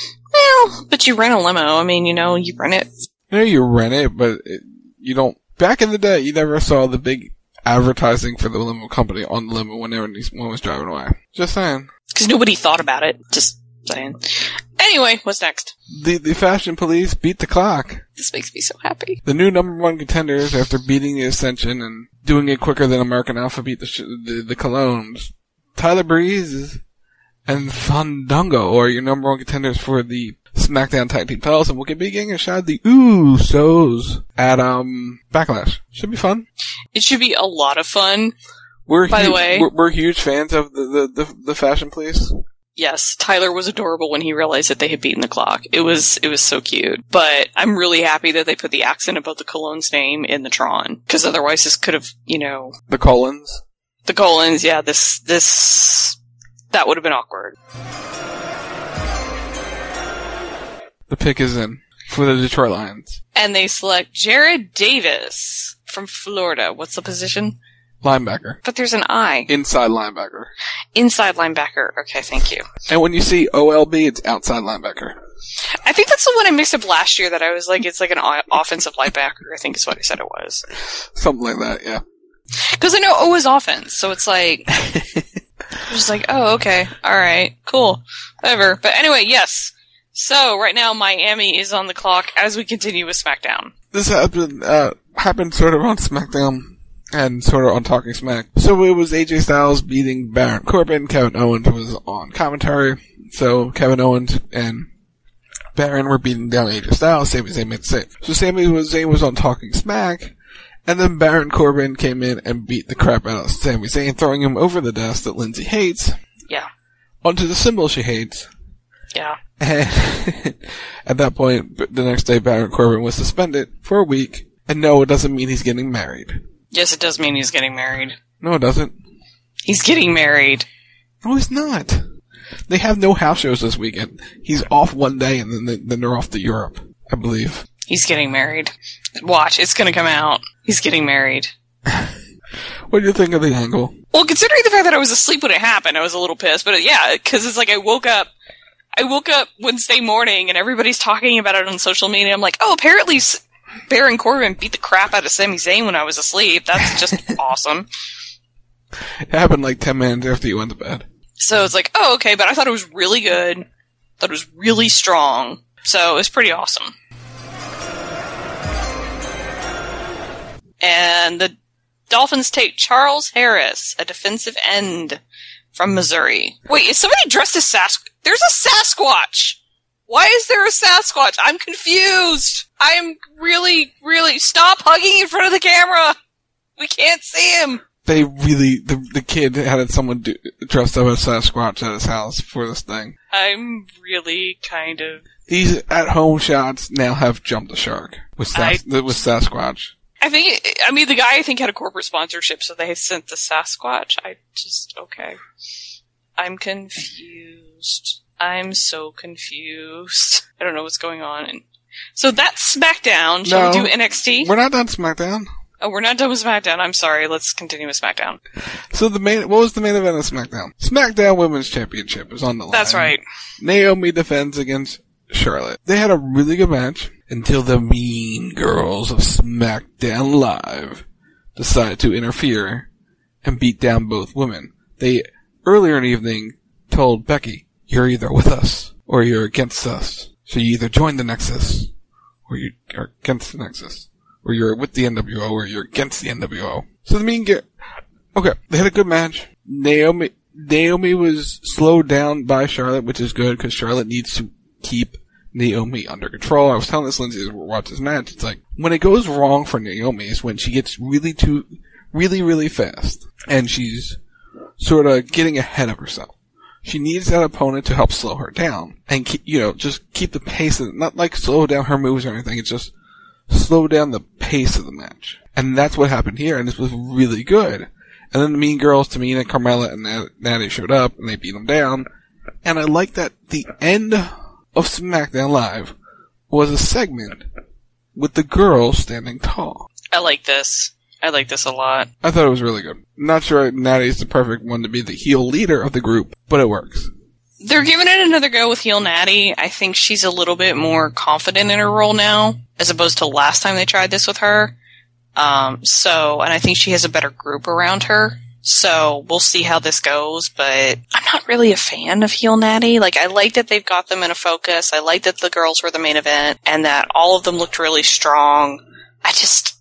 Speaker 15: Well, but you rent a limo. I mean, you know, you rent it.
Speaker 9: You know, you rent it, but it, you don't... Back in the day, you never saw the big advertising for the limo company on the limo whenever one was driving away. Just saying.
Speaker 15: Because nobody thought about it. Just saying. Anyway, what's next?
Speaker 9: The the Fashion Police beat the clock.
Speaker 15: This makes me so happy.
Speaker 9: The new number one contenders, after beating the Ascension and doing it quicker than American Alpha beat the sh- the, the Colognes, Tyler Breeze and Fandango are your number one contenders for the SmackDown Tag Team titles, and we'll be getting a shot at the Usos at um Backlash. Should be fun.
Speaker 15: It should be a lot of fun.
Speaker 9: We're
Speaker 15: By
Speaker 9: hu-
Speaker 15: the way,
Speaker 9: we're, we're huge fans of the, the, the, the Fashion Police.
Speaker 15: Yes, Tyler was adorable when he realized that they had beaten the clock. It was it was so cute. But I'm really happy that they put the accent about the Cologne's name in the Tron, because otherwise this could have, you know,
Speaker 9: The Colons.
Speaker 15: the Colons. Yeah, this this that would have been awkward.
Speaker 9: The pick is in for the Detroit Lions.
Speaker 15: And they select Jared Davis from Florida. What's the position?
Speaker 9: Linebacker.
Speaker 15: But there's an I.
Speaker 9: Inside linebacker.
Speaker 15: Inside linebacker. Okay, thank you.
Speaker 9: And when you see O L B, it's outside linebacker.
Speaker 15: I think that's the one I mixed up last year that I was like, it's like an o- offensive linebacker, I think is what I said it was.
Speaker 9: Something like that, yeah.
Speaker 15: Because I know O is offense, so it's like, just like, oh, okay, alright, cool, whatever. But anyway, yes. So, right now, Miami is on the clock as we continue with SmackDown.
Speaker 9: This happened, uh, happened sort of on SmackDown. And sort of on Talking Smack. So it was A J Styles beating Baron Corbin. Kevin Owens was on commentary. So Kevin Owens and Baron were beating down A J Styles. Sami Zayn made the save. So Sami Zayn was on Talking Smack. And then Baron Corbin came in and beat the crap out of Sami Zayn, throwing him over the desk that Lindsay hates.
Speaker 15: Yeah.
Speaker 9: Onto the symbol she hates.
Speaker 15: Yeah.
Speaker 9: And at that point, the next day, Baron Corbin was suspended for a week. And no, it doesn't mean he's getting married.
Speaker 15: Yes, it does mean he's getting married.
Speaker 9: No, it doesn't.
Speaker 15: He's getting married.
Speaker 9: No, he's not. They have no house shows this weekend. He's off one day and then, they, then they're off to Europe, I believe.
Speaker 15: He's getting married. Watch, it's gonna come out. He's getting married.
Speaker 9: What do you think of the angle?
Speaker 15: Well, considering the fact that I was asleep when it happened, I was a little pissed. But yeah, because it's like I woke up, I woke up Wednesday morning and everybody's talking about it on social media. I'm like, oh, apparently Baron Corbin beat the crap out of Sami Zayn when I was asleep. That's just awesome.
Speaker 9: It happened like ten minutes after you went to bed.
Speaker 15: So it's like, oh, okay, but I thought it was really good. Thought it was really strong. So it was pretty awesome. And the Dolphins take Charles Harris, a defensive end from Missouri. Wait, is somebody dressed as Sasquatch? There's a Sasquatch! Why is there a Sasquatch? I'm confused! I am really, really... Stop hugging in front of the camera! We can't see him!
Speaker 9: They really... The, the kid had someone do, dressed up as Sasquatch at his house for this thing.
Speaker 15: I'm really kind of...
Speaker 9: These at-home shots now have jumped the shark. With, Sas-
Speaker 15: I-
Speaker 9: with Sasquatch.
Speaker 15: I think, I mean, the guy I think had a corporate sponsorship, so they sent the Sasquatch. I just, okay. I'm confused. I'm so confused. I don't know what's going on. And so that's SmackDown. Shall
Speaker 9: No,
Speaker 15: we do N X T?
Speaker 9: We're not done SmackDown.
Speaker 15: Oh, we're not done with SmackDown. I'm sorry. Let's continue with SmackDown.
Speaker 9: So the main, what was the main event of SmackDown? SmackDown Women's Championship is on the line.
Speaker 15: That's right.
Speaker 9: Naomi defends against Charlotte. They had a really good match until the mean girls of SmackDown Live decided to interfere and beat down both women. They, earlier in the evening, told Becky, you're either with us or you're against us. So you either join the Nexus or you are against the Nexus. Or you're with the N W O or you're against the N W O. So the mean girl, okay, they had a good match. Naomi, Naomi was slowed down by Charlotte, which is good because Charlotte needs to keep Naomi under control. I was telling this Lindsay as we watched this match, it's like, when it goes wrong for Naomi is when she gets really too, really, really fast. And she's sort of getting ahead of herself. She needs that opponent to help slow her down. And keep, you know, just keep the pace of it. Not like slow down her moves or anything, it's just slow down the pace of the match. And that's what happened here, and this was really good. And then the Mean Girls, Tamina, Carmella, and Nat- Natty showed up, and they beat them down. And I like that the end of SmackDown Live was a segment with the girls standing tall.
Speaker 15: I like this. I like this a lot.
Speaker 9: I thought it was really good. Not sure Natty's the perfect one to be the heel leader of the group, but it works.
Speaker 15: They're giving it another go with heel Natty. I think she's a little bit more confident in her role now, as opposed to last time they tried this with her. Um, so, and I think she has a better group around her. So, we'll see how this goes, but I'm not really a fan of heel Natty. Like, I like that they've got them in a focus. I like that the girls were the main event, and that all of them looked really strong. I just...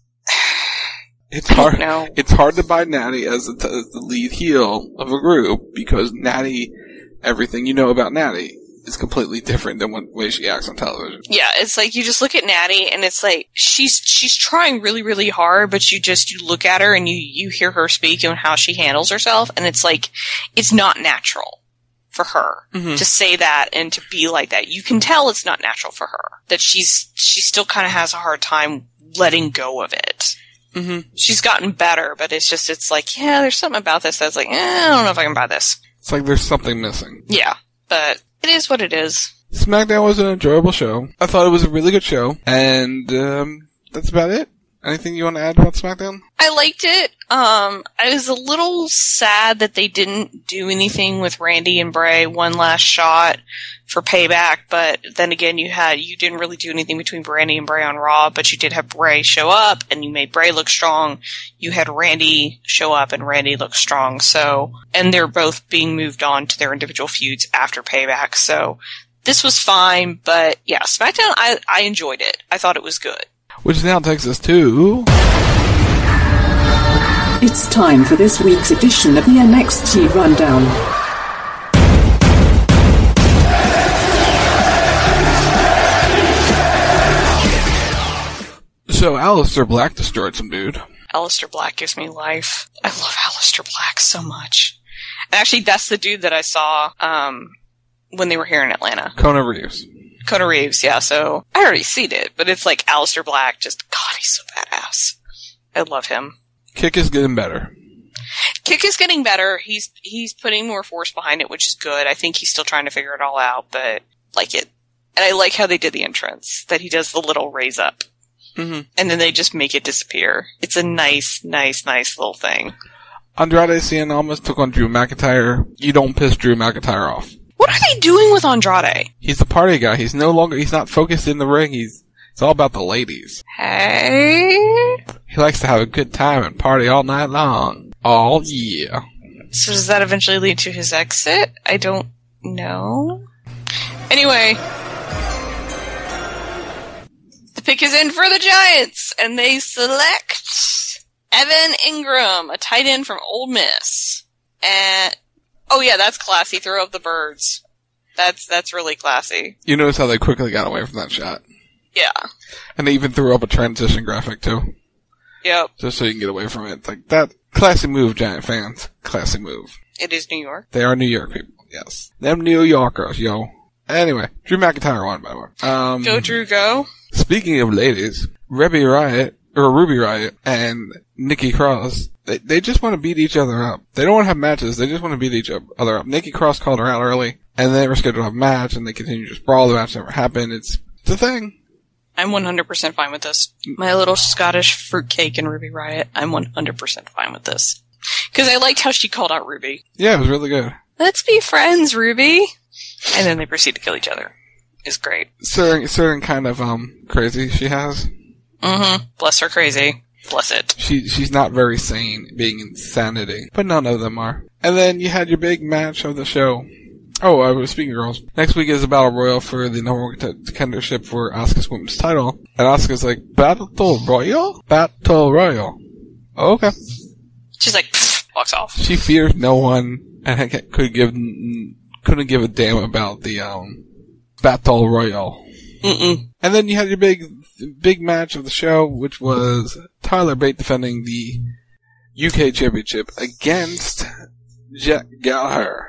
Speaker 9: It's hard.
Speaker 15: know.
Speaker 9: It's hard to buy Natty as the, as the lead heel of a group because Natty, everything you know about Natty is completely different than what way she acts on television.
Speaker 15: Yeah, it's like you just look at Natty and it's like she's she's trying really really hard, but you just you look at her and you you hear her speak and how she handles herself, and it's like it's not natural for her
Speaker 9: Mhm.
Speaker 15: to say that and to be like that. You can tell it's not natural for her, that she's she still kind of has a hard time letting go of it.
Speaker 9: Mm-hmm.
Speaker 15: She's gotten better, but it's just, it's like, yeah, there's something about this that's like, eh, I don't know if I can buy this.
Speaker 9: It's like there's something missing.
Speaker 15: Yeah, but it is what it is.
Speaker 9: SmackDown was an enjoyable show. I thought it was a really good show, and um, that's about it. Anything you want to add about SmackDown?
Speaker 15: I liked it. Um, I was a little sad that they didn't do anything with Randy and Bray one last shot for Payback, but then again, you had you didn't really do anything between Randy and Bray on Raw, but you did have Bray show up, and you made Bray look strong. You had Randy show up, and Randy looked strong. So, and they're both being moved on to their individual feuds after Payback. So, this was fine, but yeah, SmackDown, I I enjoyed it. I thought it was good.
Speaker 9: Which now takes us to...
Speaker 3: It's time for this week's edition of the N X T Rundown.
Speaker 9: So, Aleister Black destroyed some dude.
Speaker 15: Aleister Black gives me life. I love Aleister Black so much. And actually, that's the dude that I saw um, when they were here in Atlanta.
Speaker 9: Kona Reeves.
Speaker 15: Kona Reeves, yeah, so I already seen it, but it's like Aleister Black, just, God, he's so badass. I love him.
Speaker 9: Kick is getting better.
Speaker 15: Kick is getting better. He's he's putting more force behind it, which is good. I think he's still trying to figure it all out, but like it. And I like how they did the entrance, that he does the little raise up.
Speaker 9: Mm-hmm.
Speaker 15: And then they just make it disappear. It's a nice, nice, nice little thing.
Speaker 9: Andrade Cien almost took on Drew McIntyre. You don't piss Drew McIntyre off.
Speaker 15: What are they doing with Andrade?
Speaker 9: He's a party guy. He's no longer, he's not focused in the ring. He's, it's all about the ladies.
Speaker 15: Hey?
Speaker 9: He likes to have a good time and party all night long. Oh, yeah.
Speaker 15: So does that eventually lead to his exit? I don't know. Anyway. The pick is in for the Giants, and they select Evan Ingram, a tight end from Ole Miss. And, oh yeah, that's classy. Throw up the birds. That's, that's really classy.
Speaker 9: You notice how they quickly got away from that shot.
Speaker 15: Yeah.
Speaker 9: And they even threw up a transition graphic too.
Speaker 15: Yep.
Speaker 9: Just so you can get away from it. It's like that. Classy move, Giant fans. Classy move.
Speaker 15: It is New York.
Speaker 9: They are New York people. Yes. Them New Yorkers, yo. Anyway, Drew McIntyre won, by the way. Um,
Speaker 15: Go, Drew, go.
Speaker 9: Speaking of ladies, Ruby Riot, or Ruby Riot, and Nikki Cross, they, they just want to beat each other up. They don't want to have matches, they just want to beat each other up. Nikki Cross called her out early, and they were scheduled to have a match, and they continue to sprawl. The match never happened. It's, it's a thing.
Speaker 15: I'm one hundred percent fine with this. My little Scottish fruitcake and Ruby Riot, I'm one hundred percent fine with this. Because I liked how she called out Ruby.
Speaker 9: Yeah, it was really good.
Speaker 15: Let's be friends, Ruby. And then they proceed to kill each other. It's great.
Speaker 9: Certain, certain kind of, um, crazy she has.
Speaker 15: Mm-hmm. Bless her crazy. Bless it.
Speaker 9: She, she's not very sane, being insanity. But none of them are. And then you had your big match of the show. Oh, I was speaking of girls. Next week is a battle royal for the number one contendership for Asuka's women's title. And Asuka's like, Battle Royal? Battle Royal. Oh, okay.
Speaker 15: She's like, pfft, walks off.
Speaker 9: She fears no one and could give, couldn't give a damn about the, um, Battle Royal.
Speaker 15: Mm-mm.
Speaker 9: And then you had your big, big match of the show, which was Tyler Bate defending the U K Championship against Jack Gallagher.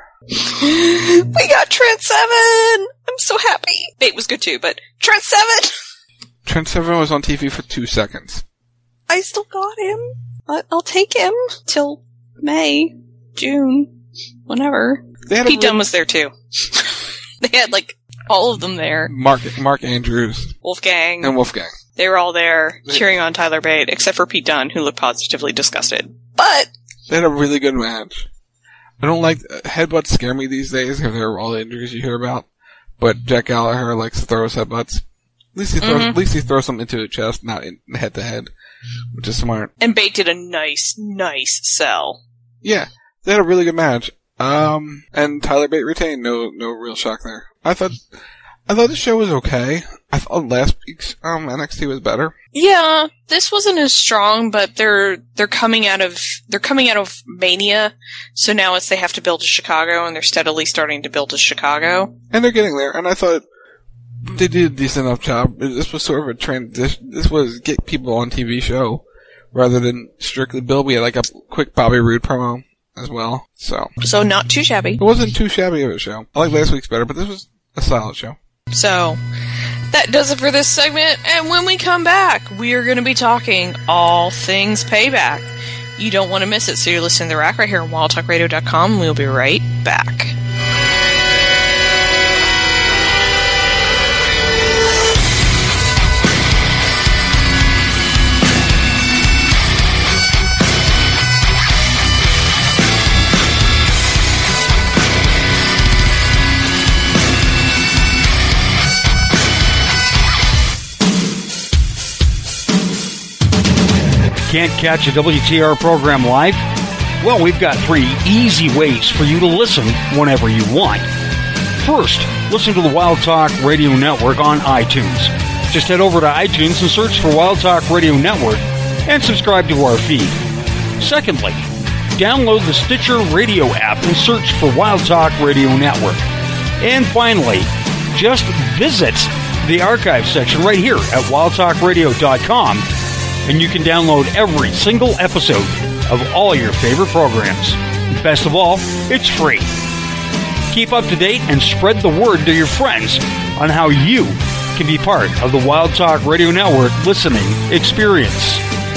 Speaker 15: We got Trent Seven! I'm so happy. Bate was good too, but Trent Seven!
Speaker 9: Trent Seven was on T V for two seconds.
Speaker 15: I still got him. I- I'll take him till May, June, whenever. Pete re- Dunne was there too. They had like all of them there.
Speaker 9: Mark Mark Andrews.
Speaker 15: Wolfgang.
Speaker 9: And Wolfgang.
Speaker 15: They were all there they, cheering on Tyler Bate, except for Pete Dunne, who looked positively disgusted. But
Speaker 9: they had a really good match. I don't like uh, headbutts scare me these days because they're all the injuries you hear about. But Jack Gallagher likes to throw his headbutts. At least he throws, mm-hmm. at least he throws them into the chest, not in head to head, which is smart.
Speaker 15: And Bate did a nice, nice sell.
Speaker 9: Yeah, they had a really good match. Um, and Tyler Bate retained. No, no real shock there. I thought, I thought the show was okay. I thought last week's um N X T was better.
Speaker 15: Yeah, this wasn't as strong, but they're they're coming out of they're coming out of Mania, so now it's they have to build to Chicago, and they're steadily starting to build to Chicago.
Speaker 9: And they're getting there. And I thought they did a decent enough job. This was sort of a transition. This was get people on T V show rather than strictly build. We had like a quick Bobby Roode promo as well. So,
Speaker 15: so not too shabby.
Speaker 9: It wasn't too shabby of a show. I like last week's better, but this was a solid show.
Speaker 15: So, that does it for this segment, and when we come back, we are going to be talking all things Payback. You don't want to miss it, so you're listening to The Rack right here on wild talk radio dot com. We'll be right back.
Speaker 6: Can't catch a W T R program live? Well, we've got three easy ways for you to listen whenever you want. First, listen to the Wild Talk Radio Network on iTunes. Just head over to iTunes and search for Wild Talk Radio Network and subscribe to our feed. Secondly, download the Stitcher Radio app and search for Wild Talk Radio Network. And finally, just visit the archive section right here at wild talk radio dot com. And you can download every single episode of all your favorite programs. Best of all, it's free. Keep up to date and spread the word to your friends on how you can be part of the Wild Talk Radio Network listening experience.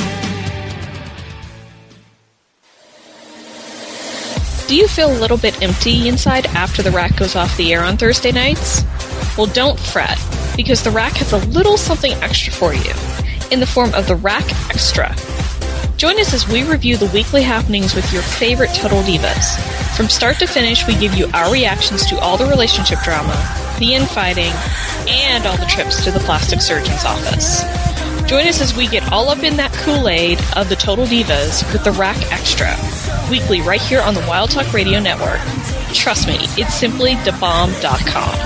Speaker 7: Do you feel a little bit empty inside after The Rack goes off the air on Thursday nights? Well, don't fret, because The Rack has a little something extra for you, in the form of the Rack Extra. Join us as we review the weekly happenings with your favorite Total Divas. From start to finish, we give you our reactions to all the relationship drama, the infighting, and all the trips to the plastic surgeon's office. Join us as we get all up in that Kool-Aid of the Total Divas with the Rack Extra, weekly right here on the Wild Talk Radio Network. Trust me, it's simply da bomb dot com.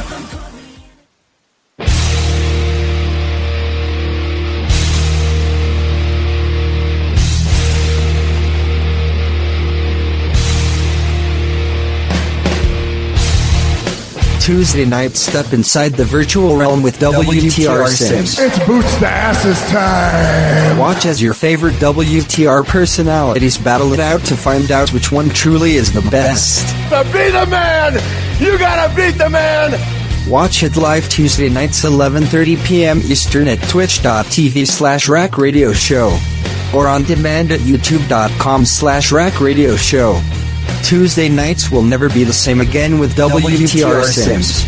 Speaker 12: Tuesday night, step inside the virtual realm with W T R Sims.
Speaker 20: It's Boots the Asses time!
Speaker 12: Watch as your favorite W T R personalities battle it out to find out which one truly is the best.
Speaker 20: To be the man, you gotta beat the man!
Speaker 12: Watch it live Tuesday nights eleven thirty p.m. Eastern at twitch.tv slash rack radio show. Or on demand at youtube.com slash rack radio show. Tuesday nights will never be the same again with W T R Sims.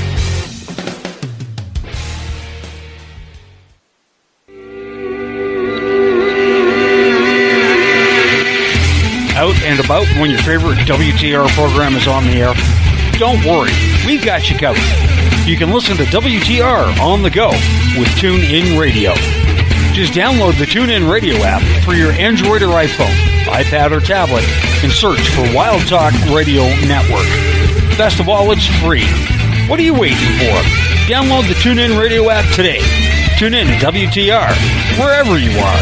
Speaker 6: Out and about when your favorite W T R program is on the air? Don't worry, we've got you covered. You can listen to W T R on the go with TuneIn Radio. Just download the TuneIn Radio app for your Android or iPhone, iPad or tablet, and search for Wild Talk Radio Network. Best of all, it's free. What are you waiting for? Download the TuneIn Radio app today. Tune in to W T R, wherever you are.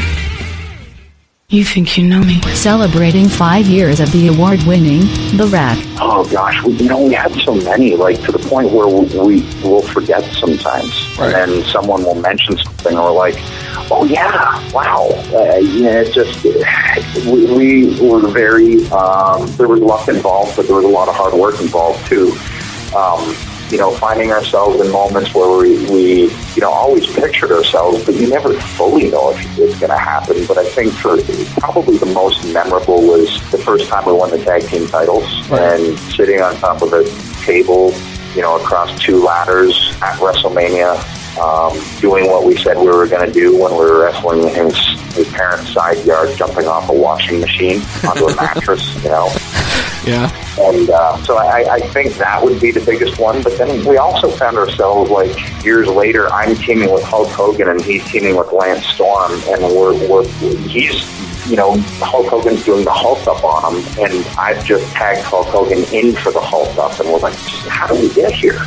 Speaker 18: You think you know me. Celebrating five years of the award-winning The Rack.
Speaker 1: Oh gosh, we, you know, we had so many, like to the point where we, we will forget sometimes. Right. And then someone will mention something and we're like, oh yeah, wow. Uh, yeah, it just, we, we were very, um, there was luck involved, but there was a lot of hard work involved too. Um, you know, finding ourselves in moments where we, we, you know, always pictured ourselves, but you never fully know if it's going to happen. But I think for probably the most memorable was the first time we won the tag team titles, right. And sitting on top of a table, you know, across two ladders at WrestleMania, um, doing what we said we were going to do when we were wrestling in his, his parents' side yard, jumping off a washing machine onto a mattress, you know.
Speaker 9: Yeah.
Speaker 1: And uh, so I, I think that would be the biggest one. But then we also found ourselves, like, years later, I'm teaming with Hulk Hogan and he's teaming with Lance Storm. And we're, we're he's, you know, Hulk Hogan's doing the Hulk up on him. And I've just tagged Hulk Hogan in for the Hulk up. And we're like, how do we get here?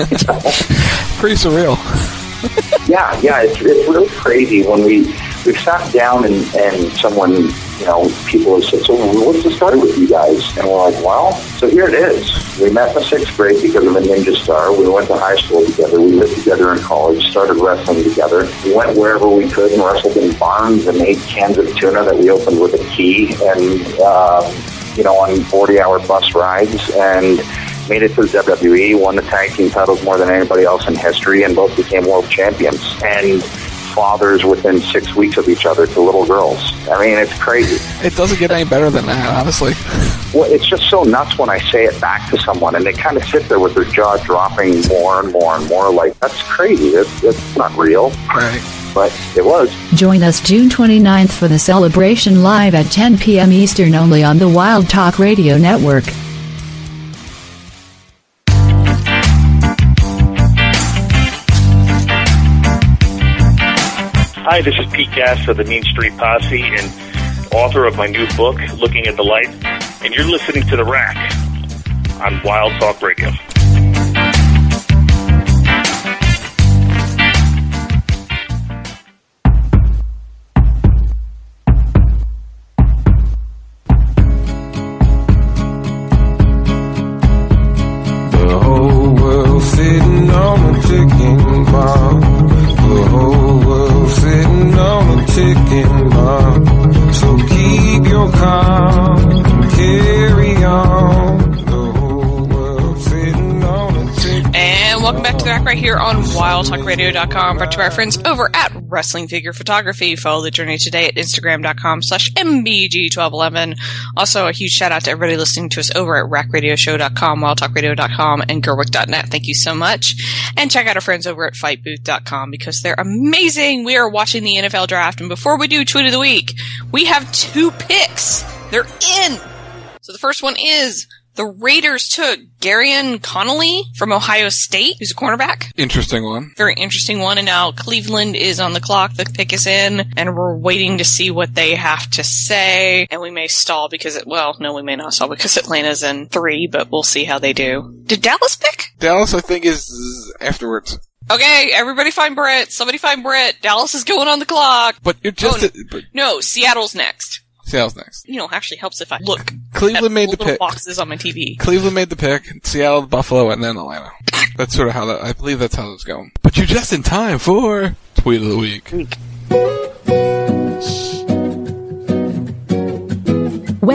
Speaker 9: Pretty surreal.
Speaker 1: yeah, yeah, it's, it's really crazy when we... We've sat down and, and someone, you know, people have said, so what's the story with you guys? And we're like, well, so here it is. We met in the sixth grade because of a Ninja Star. We went to high school together. We lived together in college, started wrestling together. We went wherever we could and wrestled in barns and ate cans of tuna that we opened with a key and, uh, you know, on forty-hour bus rides and made it to the W W E, won the tag team titles more than anybody else in history, and both became world champions. And fathers within six weeks of each other to little girls. I mean, it's crazy.
Speaker 9: It doesn't get any better than that, honestly.
Speaker 1: Well, it's just so nuts when I say it back to someone, and they kind of sit there with their jaw dropping more and more and more, like, that's crazy. That's, that's not real.
Speaker 9: Right.
Speaker 1: But it was.
Speaker 18: Join us June twenty-ninth for the celebration live at ten p.m. Eastern only on the Wild Talk Radio Network.
Speaker 13: Hi, this is Pete Gass of the Mean Street Posse and author of my new book, Looking at the Light, and you're listening to The Rack on Wild Talk Radio.
Speaker 8: The whole world sitting on a ticking bomb. The whole world sitting on a ticking bomb. So keep your calm and carry on. The whole world sitting on a ticking
Speaker 15: And welcome back to the Rack right here on wild talk radio dot com. Brought to our friends over at Wrestling Figure Photography. Follow the journey today at instagram.com slash mbg1211. Also, a huge shout out to everybody listening to us over at rack radio show dot com, wild talk radio dot com, and gerwick dot net. Thank you so much. And check out our friends over at fight booth dot com because they're amazing. We are watching the N F L draft, and before we do Tweet of the Week, we have two picks. They're in. So the first one is the Raiders took Garyon Connolly from Ohio State, who's a cornerback.
Speaker 9: Interesting one.
Speaker 15: Very interesting one. And now Cleveland is on the clock. The pick is in, and we're waiting to see what they have to say. And we may stall because, it, well, no, we may not stall because Atlanta's in three, but we'll see how they do. Did Dallas pick?
Speaker 9: Dallas, I think, is afterwards.
Speaker 15: Okay, everybody find Britt. Somebody find Britt. Dallas is going on the clock.
Speaker 9: But you're just...
Speaker 15: Oh, no. But no, Seattle's next.
Speaker 9: Seattle's next.
Speaker 15: You know, actually helps if I look.
Speaker 9: Cleveland made the
Speaker 15: little
Speaker 9: pick.
Speaker 15: Boxes on my T V.
Speaker 9: Cleveland made the pick. Seattle, Buffalo, and then Atlanta. That's sort of how that. I believe that's how it's going. But you're just in time for Tweet of the Week.
Speaker 14: Well,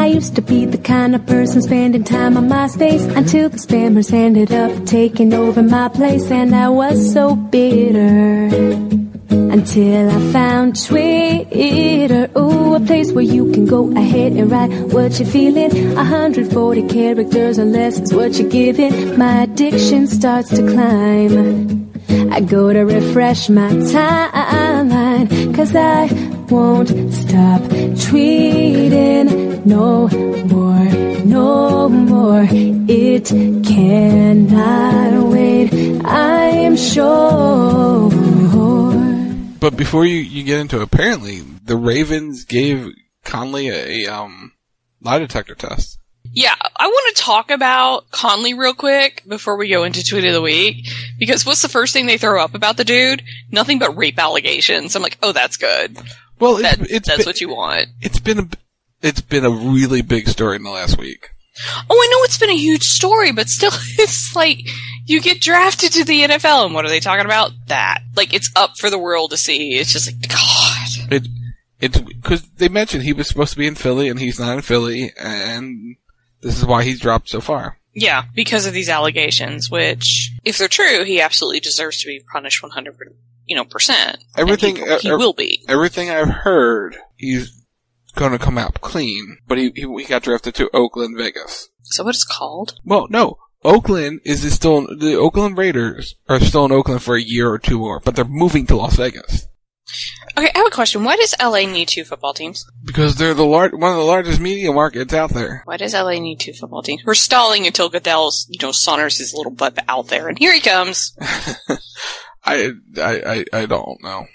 Speaker 10: I used to be the kind of person spending time on MySpace until the spammers ended up taking over my place, and I was so bitter until I found Twitter. Ooh, a place where you can go ahead and write what you're feeling. one hundred forty characters or less is what you're giving. My addiction starts to climb. I go to refresh my timeline, cause I won't stop tweeting no more, no more. It cannot wait, I am sure.
Speaker 9: But before you, you get into it, apparently the Ravens gave Conley a, a um lie detector test.
Speaker 15: Yeah, I want to talk about Conley real quick before we go into Tweet of the Week, because what's the first thing they throw up about the dude? Nothing but rape allegations. I'm like, oh, that's good.
Speaker 9: Well, it's,
Speaker 15: that,
Speaker 9: it's
Speaker 15: that's
Speaker 9: been,
Speaker 15: what you want.
Speaker 9: It's been a, it's been a really big story in the last week.
Speaker 15: Oh, I know it's been a huge story, but still, it's like, you get drafted to the N F L, and what are they talking about? That. Like, it's up for the world to see. It's just like, God.
Speaker 9: It, it's, cause they mentioned he was supposed to be in Philly, and he's not in Philly, and this is why he's dropped so far.
Speaker 15: Yeah, because of these allegations, which, if they're true, he absolutely deserves to be punished one hundred, you know, percent.
Speaker 9: Everything,
Speaker 15: he, he
Speaker 9: uh,
Speaker 15: will be.
Speaker 9: Everything I've heard, he's gonna come out clean, but he, he, he got drafted to Oakland, Vegas.
Speaker 15: Is that what it's called?
Speaker 9: Well, no. Oakland is still, the Oakland Raiders are still in Oakland for a year or two more, but they're moving to Las Vegas.
Speaker 15: Okay, I have a question. Why does L A need two football teams?
Speaker 9: Because they're the lar- one of the largest media markets out there.
Speaker 15: Why does L A need two football teams? We're stalling until Goodell's, you know, saunters his little butt out there, and here he comes.
Speaker 9: I, I, I, I don't know.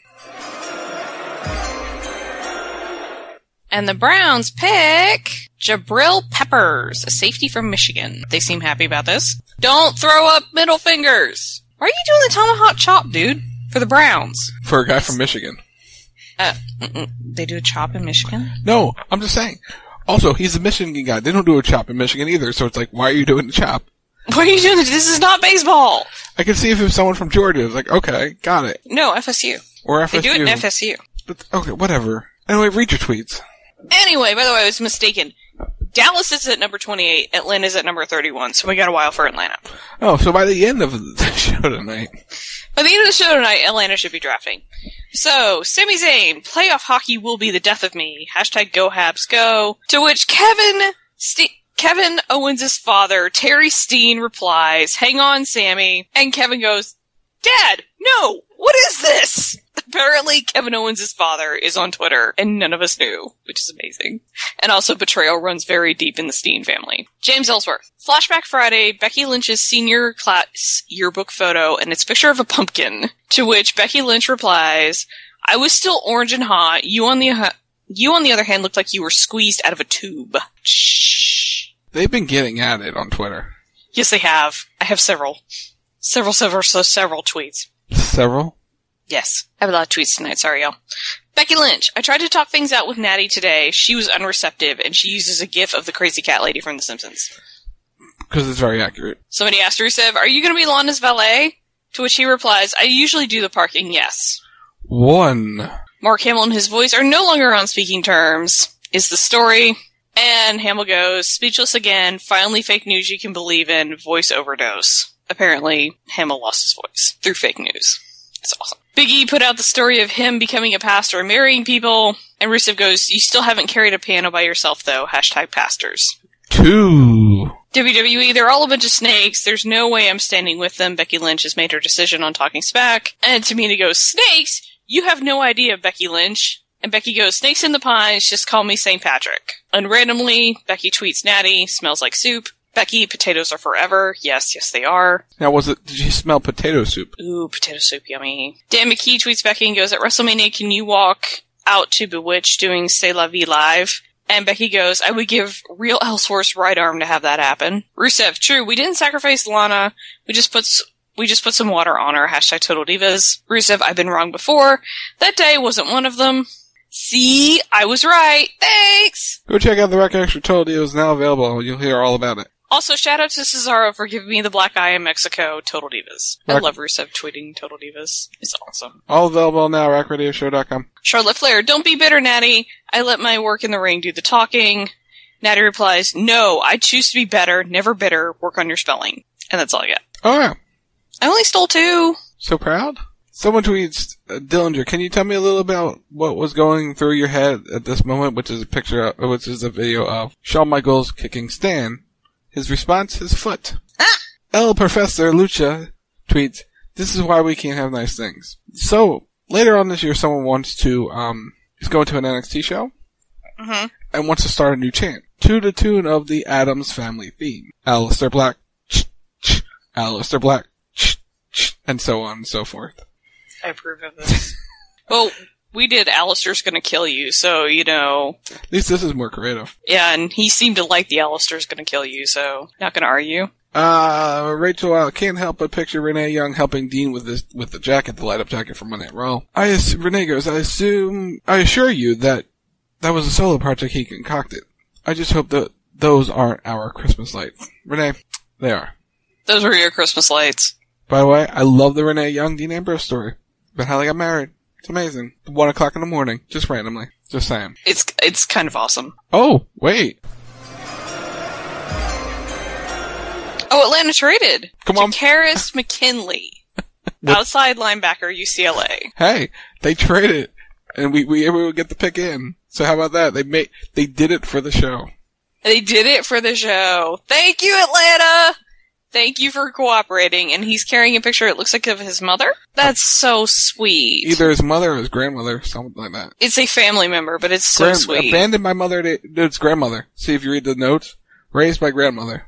Speaker 15: And the Browns pick Jabril Peppers, a safety from Michigan. They seem happy about this. Don't throw up middle fingers. Why are you doing the tomahawk chop, dude? For the Browns.
Speaker 9: For a guy from Michigan.
Speaker 15: Uh, they do a chop in Michigan?
Speaker 9: No, I'm just saying. Also, he's a Michigan guy. They don't do a chop in Michigan either, so it's like, why are you doing the chop?
Speaker 15: Why are you doing this? This is not baseball.
Speaker 9: I can see if it was someone from Georgia. It's like, okay, got it.
Speaker 15: No, F S U.
Speaker 9: Or F S U.
Speaker 15: They do it in F S U.
Speaker 9: But, okay, whatever. Anyway, read your tweets.
Speaker 15: Anyway, by the way, I was mistaken. Dallas is at number twenty-eight, Atlanta's at number thirty-one, so we got a while for Atlanta.
Speaker 9: Oh, so by the end of the show tonight...
Speaker 15: By the end of the show tonight, Atlanta should be drafting. So, Sami Zayn, playoff hockey will be the death of me. Hashtag go Habs go. To which Kevin Ste- Kevin Owens' father, Terry Steen, replies, hang on, Sammy. And Kevin goes, Dad, no! What is this? Apparently, Kevin Owens' father is on Twitter, and none of us knew, which is amazing. And also, betrayal runs very deep in the Steen family. James Ellsworth. Flashback Friday, Becky Lynch's senior class yearbook photo, and its picture of a pumpkin. To which Becky Lynch replies, I was still orange and hot. You on the, uh, you on the other hand looked like you were squeezed out of a tube. Shh.
Speaker 9: They've been getting at it on Twitter.
Speaker 15: Yes, they have. I have several. Several, several, so several tweets.
Speaker 9: Several?
Speaker 15: Yes. I have a lot of tweets tonight, sorry y'all. Becky Lynch. I tried to talk things out with Natty today. She was unreceptive, and she uses a gif of the crazy cat lady from The Simpsons.
Speaker 9: Because it's very accurate.
Speaker 15: Somebody asked Rusev, are you going to be Lana's valet? To which he replies, I usually do the parking, yes.
Speaker 9: One.
Speaker 15: Mark Hamill and his voice are no longer on speaking terms, is the story. And Hamill goes, speechless again, finally fake news you can believe in, voice overdose. Apparently, Hamill lost his voice through fake news. It's awesome. Big E put out the story of him becoming a pastor and marrying people, and Rusev goes, you still haven't carried a piano by yourself, though. Hashtag pastors.
Speaker 9: Two.
Speaker 15: W W E, they're all a bunch of snakes. There's no way I'm standing with them. Becky Lynch has made her decision on talking smack. And Tamina goes, snakes? You have no idea, Becky Lynch. And Becky goes, snakes in the pines, just call me Saint Patrick. And randomly, Becky tweets, Natty, smells like soup. Becky, potatoes are forever. Yes, yes they are.
Speaker 9: Now, was it, did you smell potato soup?
Speaker 15: Ooh, potato soup, yummy. Dan McKee tweets Becky and goes, at WrestleMania, can you walk out to Bewitched doing C'est La Vie live? And Becky goes, I would give real Ellsworth's right arm to have that happen. Rusev, true, we didn't sacrifice Lana. We just put, we just put some water on her. Hashtag Total Divas. Rusev, I've been wrong before. That day wasn't one of them. See, I was right. Thanks!
Speaker 9: Go check out the Rock Extra Total Divas now available. You'll hear all about it.
Speaker 15: Also, shout out to Cesaro for giving me the black eye in Mexico. Total Divas. I
Speaker 9: Rock-
Speaker 15: love Rusev tweeting Total Divas. It's awesome.
Speaker 9: All available now, rock radio show dot com.
Speaker 15: Charlotte Flair, don't be bitter, Natty. I let my work in the ring do the talking. Natty replies, "No, I choose to be better, never bitter. Work on your spelling." And that's all I get.
Speaker 9: Oh, yeah.
Speaker 15: I only stole two.
Speaker 9: So proud? Someone tweets, uh, Dillinger, can you tell me a little about what was going through your head at this moment, which is a picture, of, which is a video of Shawn Michaels kicking Stan. His response, his foot.
Speaker 15: Ah!
Speaker 9: El Professor Lucha tweets, this is why we can't have nice things. So, later on this year, someone wants to, um, is going to an N X T show.
Speaker 15: Mm-hmm.
Speaker 9: And wants to start a new chant. To the tune of the Addams Family theme. Aleister Black, ch, ch, Aleister Black, ch, ch, and so on and so forth.
Speaker 15: I approve of this. Well, we did Alistair's Gonna Kill You, so, you know.
Speaker 9: At least this is more creative.
Speaker 15: Yeah, and he seemed to like the Alistair's Gonna Kill You, so not gonna argue.
Speaker 9: Uh, Rachel, I can't help but picture Renee Young helping Dean with this, with the jacket, the light up jacket from Monday Night Raw. I ass- Renee goes, I assume, I assure you that that was a solo project he concocted. I just hope that those aren't our Christmas lights. Renee, they are.
Speaker 15: Those were your Christmas lights.
Speaker 9: By the way, I love the Renee Young, Dean Ambrose story. About how they got married. It's amazing. One o'clock in the morning. Just randomly. Just saying.
Speaker 15: It's it's kind of awesome.
Speaker 9: Oh, wait.
Speaker 15: Oh, Atlanta traded.
Speaker 9: Come on.
Speaker 15: Jakaris McKinley. Outside linebacker, U C L A.
Speaker 9: Hey, they traded. And we, we able to get the pick in. So how about that? They made, they did it for the show.
Speaker 15: They did it for the show. Thank you, Atlanta! Thank you for cooperating. And he's carrying a picture, it looks like, of his mother? That's so sweet.
Speaker 9: Either his mother or his grandmother, something like that.
Speaker 15: It's a family member, but it's so
Speaker 9: Grand-
Speaker 15: sweet.
Speaker 9: Abandoned by mother to its grandmother. See if you read the notes. Raised by grandmother.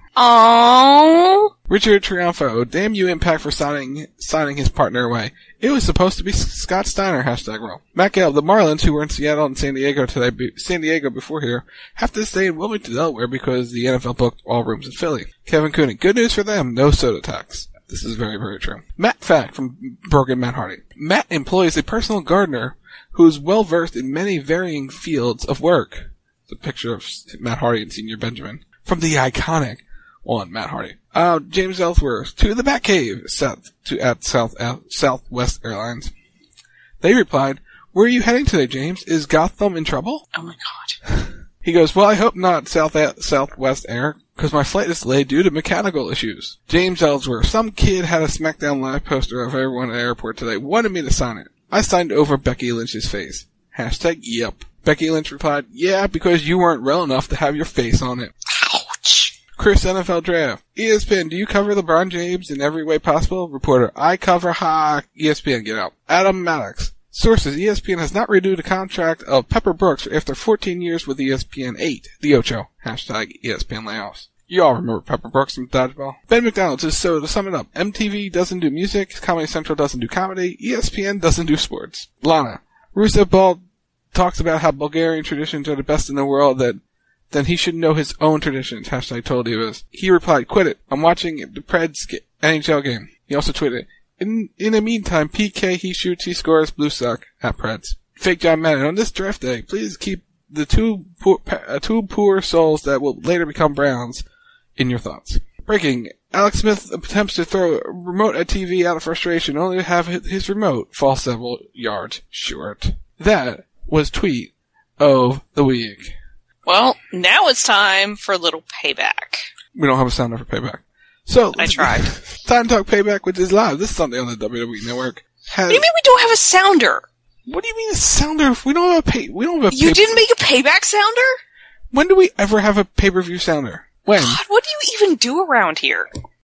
Speaker 15: Aww.
Speaker 9: Richard Triunfo, damn you Impact for signing signing his partner away. It was supposed to be Scott Steiner, hashtag roll. Matt Gale, the Marlins, who were in Seattle and San Diego today, be, San Diego before here, have to stay in Wilmington, Delaware because the N F L booked all rooms in Philly. Kevin Cooney, good news for them, no soda tax. This is very, very true. Matt Fack from Brogan Matt Hardy. Matt employs a personal gardener who is well versed in many varying fields of work. It's a picture of Matt Hardy and Senior Benjamin. From the iconic on Matt Hardy. Uh, James Ellsworth, to the Batcave, south, to, at South, uh, Southwest Airlines. They replied, where are you heading today, James? Is Gotham in trouble?
Speaker 15: Oh my god.
Speaker 9: He goes, well, I hope not, South, uh, Southwest Air, because my flight is delayed due to mechanical issues. James Ellsworth, some kid had a SmackDown Live poster of everyone at the airport today, wanted me to sign it. I signed over Becky Lynch's face. Hashtag yep. Becky Lynch replied, yeah, because you weren't real enough to have your face on it.
Speaker 15: Ouch.
Speaker 9: Chris N F L Draft. E S P N, do you cover LeBron James in every way possible? Reporter, I cover ha. E S P N, get out. Adam Maddox. Sources, E S P N has not renewed a contract of Pepper Brooks after fourteen years with E S P N eight. The Ocho. Hashtag E S P N layoffs. You all remember Pepper Brooks from Dodgeball. Ben McDonald says, so to sum it up, M T V doesn't do music, Comedy Central doesn't do comedy, E S P N doesn't do sports. Lana. Rusev Ball talks about how Bulgarian traditions are the best in the world, that then he should know his own traditions. Hashtag Total Divas. He replied, quit it. I'm watching the Preds N H L game. He also tweeted, in in the meantime, P K, he shoots, he scores, blue suck at Preds. Fake John Madden. On this draft day, please keep the two poor, uh, two poor souls that will later become Browns in your thoughts. Breaking. Alex Smith attempts to throw a remote at T V out of frustration, only to have his remote fall several yards short. That was tweet of the week.
Speaker 15: Well, now it's time for a little payback.
Speaker 9: We don't have a sounder for payback. So
Speaker 15: I tried.
Speaker 9: Time to Talk Payback, which is live this Sunday on the W W E Network. Has,
Speaker 15: what do you mean we don't have a sounder?
Speaker 9: What do you mean a sounder? If we don't have a pay, we don't have a.
Speaker 15: You
Speaker 9: pay-
Speaker 15: didn't make a payback sounder?
Speaker 9: When do we ever have a pay-per-view sounder? When?
Speaker 15: God, what do you even do around here?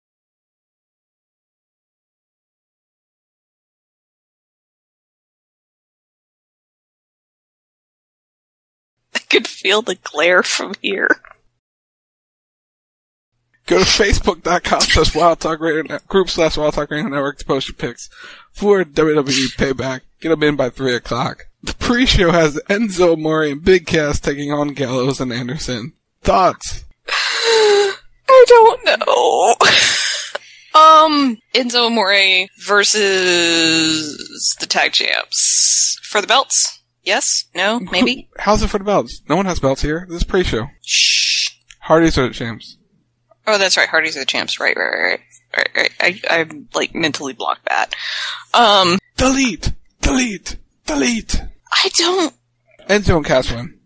Speaker 15: I could feel the glare from here.
Speaker 9: Go to facebook.com slash Wild Talk Radio Network, group slash Wild Talk Radio Network to post your picks for W W E Payback. Get them in by three o'clock. The pre-show has Enzo Amore and Big Cass taking on Gallows and Anderson. Thoughts?
Speaker 15: I don't know. um, Enzo Amore versus the tag champs. For the belts? Yes? No? Maybe?
Speaker 9: How's it for the belts? No one has belts here. This is pre-show.
Speaker 15: Shh.
Speaker 9: Hardys are the champs.
Speaker 15: Oh, that's right. Hardys are the champs. Right, right, right. Right, right. I, I, like, mentally blocked that. Um.
Speaker 9: Delete! Delete! Delete!
Speaker 15: I don't.
Speaker 9: Enzo and Cass win.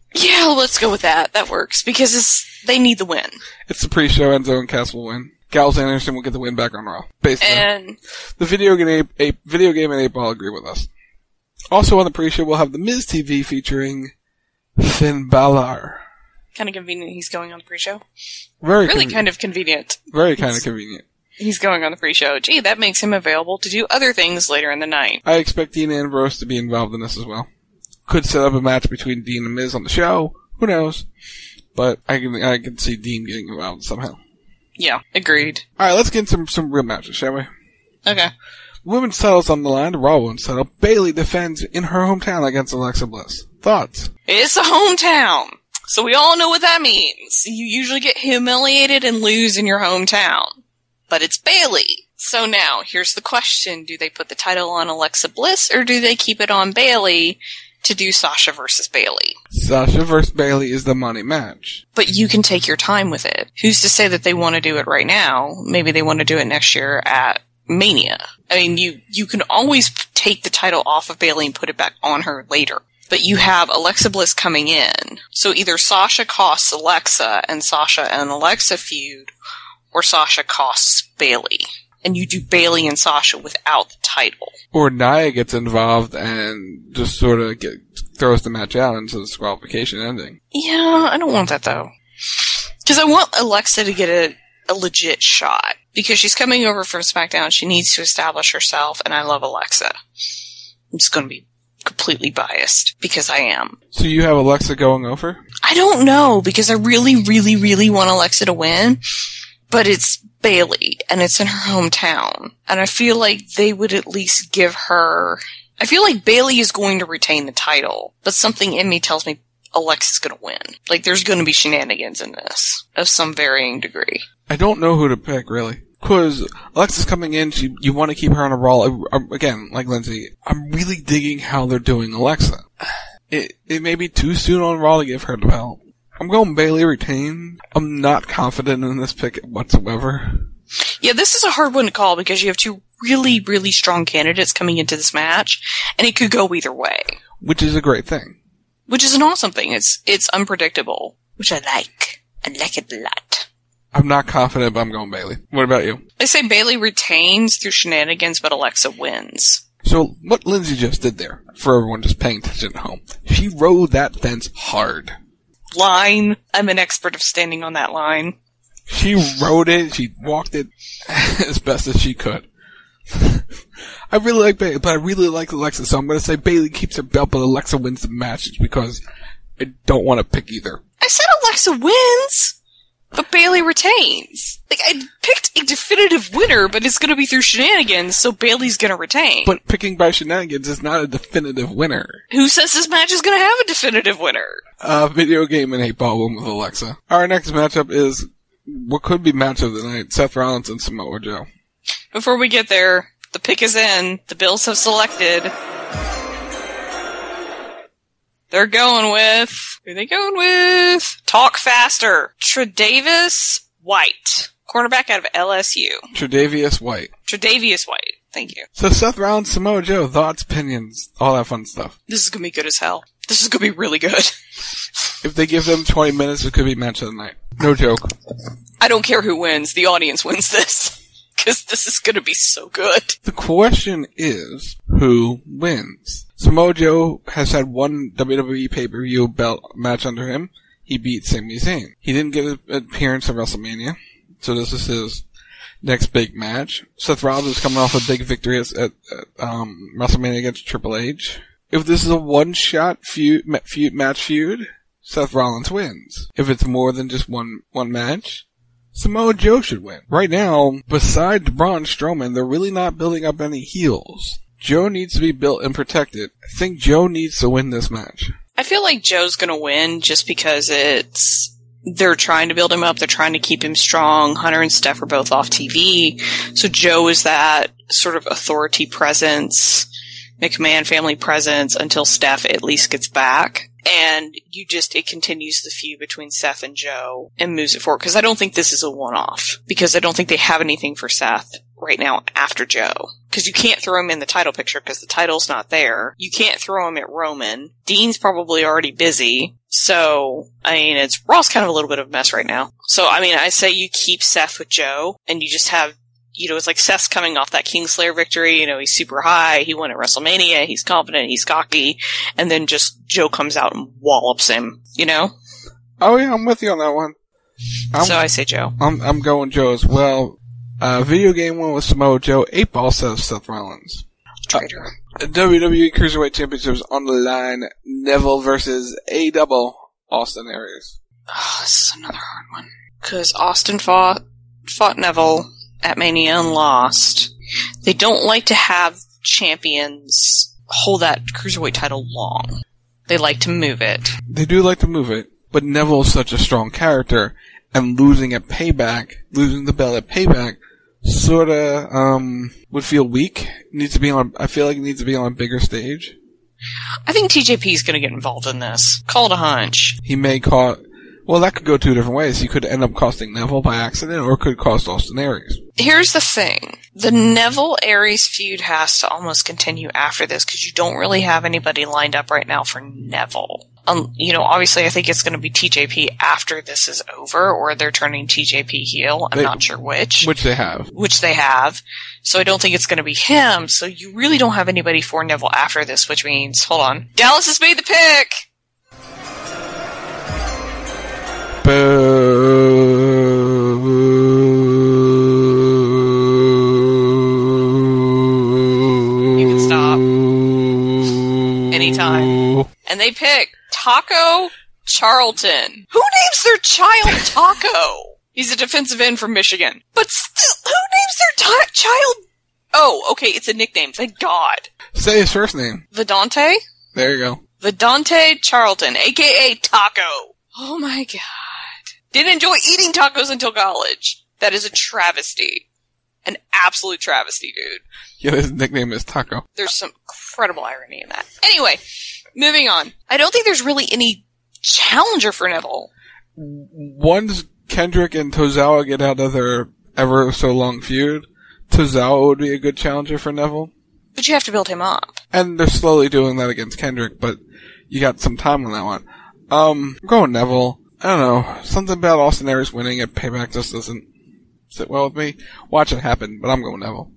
Speaker 15: Yeah, let's go with that. That works, because it's, they need the win.
Speaker 9: It's the pre-show, Enzo and Cass will win. Gallows and Anderson will get the win back on Raw. Basically.
Speaker 15: And
Speaker 9: the video game, a, video game and eight Ball agree with us. Also on the pre-show, we'll have the Miz T V featuring Finn Balor.
Speaker 15: Kind of convenient he's going on the pre-show.
Speaker 9: Very
Speaker 15: Really
Speaker 9: conven-
Speaker 15: kind of convenient.
Speaker 9: Very kind of convenient.
Speaker 15: He's going on the pre-show. Gee, that makes him available to do other things later in the night.
Speaker 9: I expect Dean Ambrose to be involved in this as well. Could set up a match between Dean and Miz on the show. Who knows? But I can I can see Dean getting involved somehow.
Speaker 15: Yeah, agreed.
Speaker 9: Alright, let's get some, some real matches, shall we?
Speaker 15: Okay.
Speaker 9: Women's title's on the line. The Raw Women's title. Bayley defends in her hometown against Alexa Bliss. Thoughts?
Speaker 15: It's a hometown. So we all know what that means. You usually get humiliated and lose in your hometown. But it's Bayley. So now, here's the question. Do they put the title on Alexa Bliss, or do they keep it on Bayley to do Sasha versus Bayley?
Speaker 9: Sasha versus Bayley is the money match.
Speaker 15: But you can take your time with it. Who's to say that they want to do it right now? Maybe they want to do it next year at Mania. I mean, you, you can always take the title off of Bayley and put it back on her later. But you have Alexa Bliss coming in. So either Sasha costs Alexa and Sasha and Alexa feud, or Sasha costs Bayley. And you do Bayley and Sasha without the title.
Speaker 9: Or Nia gets involved and just sort of get, throws the match out into the disqualification ending.
Speaker 15: Yeah, I don't want that though. Because I want Alexa to get a, a legit shot. Because she's coming over from SmackDown, she needs to establish herself, and I love Alexa. I'm just going to be completely biased, because I am.
Speaker 9: So you have Alexa going over?
Speaker 15: I don't know, because I really, really, really want Alexa to win. But it's Bayley, and it's in her hometown. And I feel like they would at least give her... I feel like Bayley is going to retain the title, but something in me tells me Alexa's going to win. Like, there's going to be shenanigans in this, of some varying degree.
Speaker 9: I don't know who to pick, really. Because Alexa's coming in, she, you want to keep her on a roll. Again, like Lindsay, I'm really digging how they're doing Alexa. It, it may be too soon on Raw to give her the belt. I'm going Bayley retain. I'm not confident in this pick whatsoever.
Speaker 15: Yeah, this is a hard one to call because you have two really, really strong candidates coming into this match, and it could go either way.
Speaker 9: Which is a great thing.
Speaker 15: Which is an awesome thing. It's it's unpredictable, which I like. I like it a lot.
Speaker 9: I'm not confident, but I'm going Bayley. What about you?
Speaker 15: I say Bayley retains through shenanigans, but Alexa wins.
Speaker 9: So, what Lindsay just did there, for everyone just paying attention at home, she rode that fence hard.
Speaker 15: Line. I'm an expert of standing on that line.
Speaker 9: She rode it, she walked it as best as she could. I really like Bayley, but I really like Alexa, so I'm going to say Bayley keeps her belt, but Alexa wins the match because I don't want to pick either.
Speaker 15: I said Alexa wins, but Bayley retains. Like, I picked a definitive winner, but it's going to be through shenanigans, so Bayley's going to retain.
Speaker 9: But picking by shenanigans is not a definitive winner.
Speaker 15: Who says this match is going to have a definitive winner?
Speaker 9: Uh, video game and eight ball win with Alexa. Our next matchup is what could be match of the night, Seth Rollins and Samoa Joe.
Speaker 15: Before we get there, the pick is in. The Bills have selected. They're going with... Who are they going with? Talk faster. Tre'Davious White. Cornerback out of L S U.
Speaker 9: Tre'Davious White.
Speaker 15: Tre'Davious White. Thank you.
Speaker 9: So Seth Rollins, Samoa Joe, thoughts, opinions, all that fun stuff.
Speaker 15: This is going to be good as hell. This is going to be really good.
Speaker 9: If they give them twenty minutes, it could be match of the night. No joke.
Speaker 15: I don't care who wins. The audience wins this. Because this is going to be so good.
Speaker 9: The question is, who wins? Samoa Joe has had one W W E pay-per-view belt match under him. He beat Sami Zayn. He didn't get an appearance at WrestleMania, so this is his next big match. Seth Rollins is coming off a big victory at, at, at um, WrestleMania against Triple H. If this is a one-shot feud, feud, match feud, Seth Rollins wins. If it's more than just one one match, Samoa Joe should win. Right now, besides Braun Strowman, they're really not building up any heels. Joe needs to be built and protected. I think Joe needs to win this match.
Speaker 15: I feel like Joe's gonna win just because it's... They're trying to build him up. They're trying to keep him strong. Hunter and Steph are both off T V. So Joe is that sort of authority presence, McMahon family presence until Steph at least gets back. And you just, it continues the feud between Seth and Joe and moves it forward. Because I don't think this is a one-off. Because I don't think they have anything for Seth right now after Joe. Because you can't throw him in the title picture because the title's not there. You can't throw him at Roman. Dean's probably already busy. So, I mean, it's Raw's kind of a little bit of a mess right now. So, I mean, I say you keep Seth with Joe, and you just have, you know, it's like Seth's coming off that Kingslayer victory, you know, he's super high, he won at WrestleMania, he's confident, he's cocky, and then just Joe comes out and wallops him, you know?
Speaker 9: Oh yeah, I'm with you on that one. I'm,
Speaker 15: so I say Joe.
Speaker 9: I'm, I'm going Joe as well. Uh, video game one with Samoa Joe, eight ball says Seth Rollins.
Speaker 15: Traitor.
Speaker 9: Uh, W W E Cruiserweight Championships on the line, Neville versus A double Austin Aries.
Speaker 15: Oh, this is another hard one. Because Austin fought, fought Neville at Mania and lost. They don't like to have champions hold that Cruiserweight title long. They like to move it.
Speaker 9: They do like to move it, but Neville is such a strong character, and losing at Payback, losing the belt at Payback, sorta, um, would feel weak. Needs to be on, I feel like it needs to be on a bigger stage.
Speaker 15: I think T J P is gonna get involved in this. Call it a hunch.
Speaker 9: He may cost, well, that could go two different ways. He could end up costing Neville by accident, or could cost Austin Aries.
Speaker 15: Here's the thing. The Neville-Aries feud has to almost continue after this, because you don't really have anybody lined up right now for Neville. Um, you know, obviously I think it's going to be T J P after this is over, or they're turning T J P heel. I'm
Speaker 9: They-
Speaker 15: not sure which.
Speaker 9: Which they have.
Speaker 15: Which they have. So I don't think it's going to be him, so you really don't have anybody for Neville after this, which means, hold on. Dallas has made the pick! You can stop. Anytime. And they pick Taco Charlton. Who names their child Taco? He's a defensive end from Michigan. But still, who names their ti- child? Oh, okay, it's a nickname. Thank God.
Speaker 9: Say his first name.
Speaker 15: Vidante?
Speaker 9: There you go.
Speaker 15: Vidante Charlton, aka Taco. Oh my God. Didn't enjoy eating tacos until college. That is a travesty. An absolute travesty, dude.
Speaker 9: Yeah, his nickname is Taco.
Speaker 15: There's some incredible irony in that. Anyway, moving on. I don't think there's really any challenger for Neville.
Speaker 9: Once Kendrick and Tozawa get out of their ever so long feud, Tozawa would be a good challenger for Neville.
Speaker 15: But you have to build him up.
Speaker 9: And they're slowly doing that against Kendrick, but you got some time on that one. Um, I'm going Neville. I don't know. Something about Austin Aries winning at Payback just doesn't sit well with me. Watch it happen, but I'm going Neville.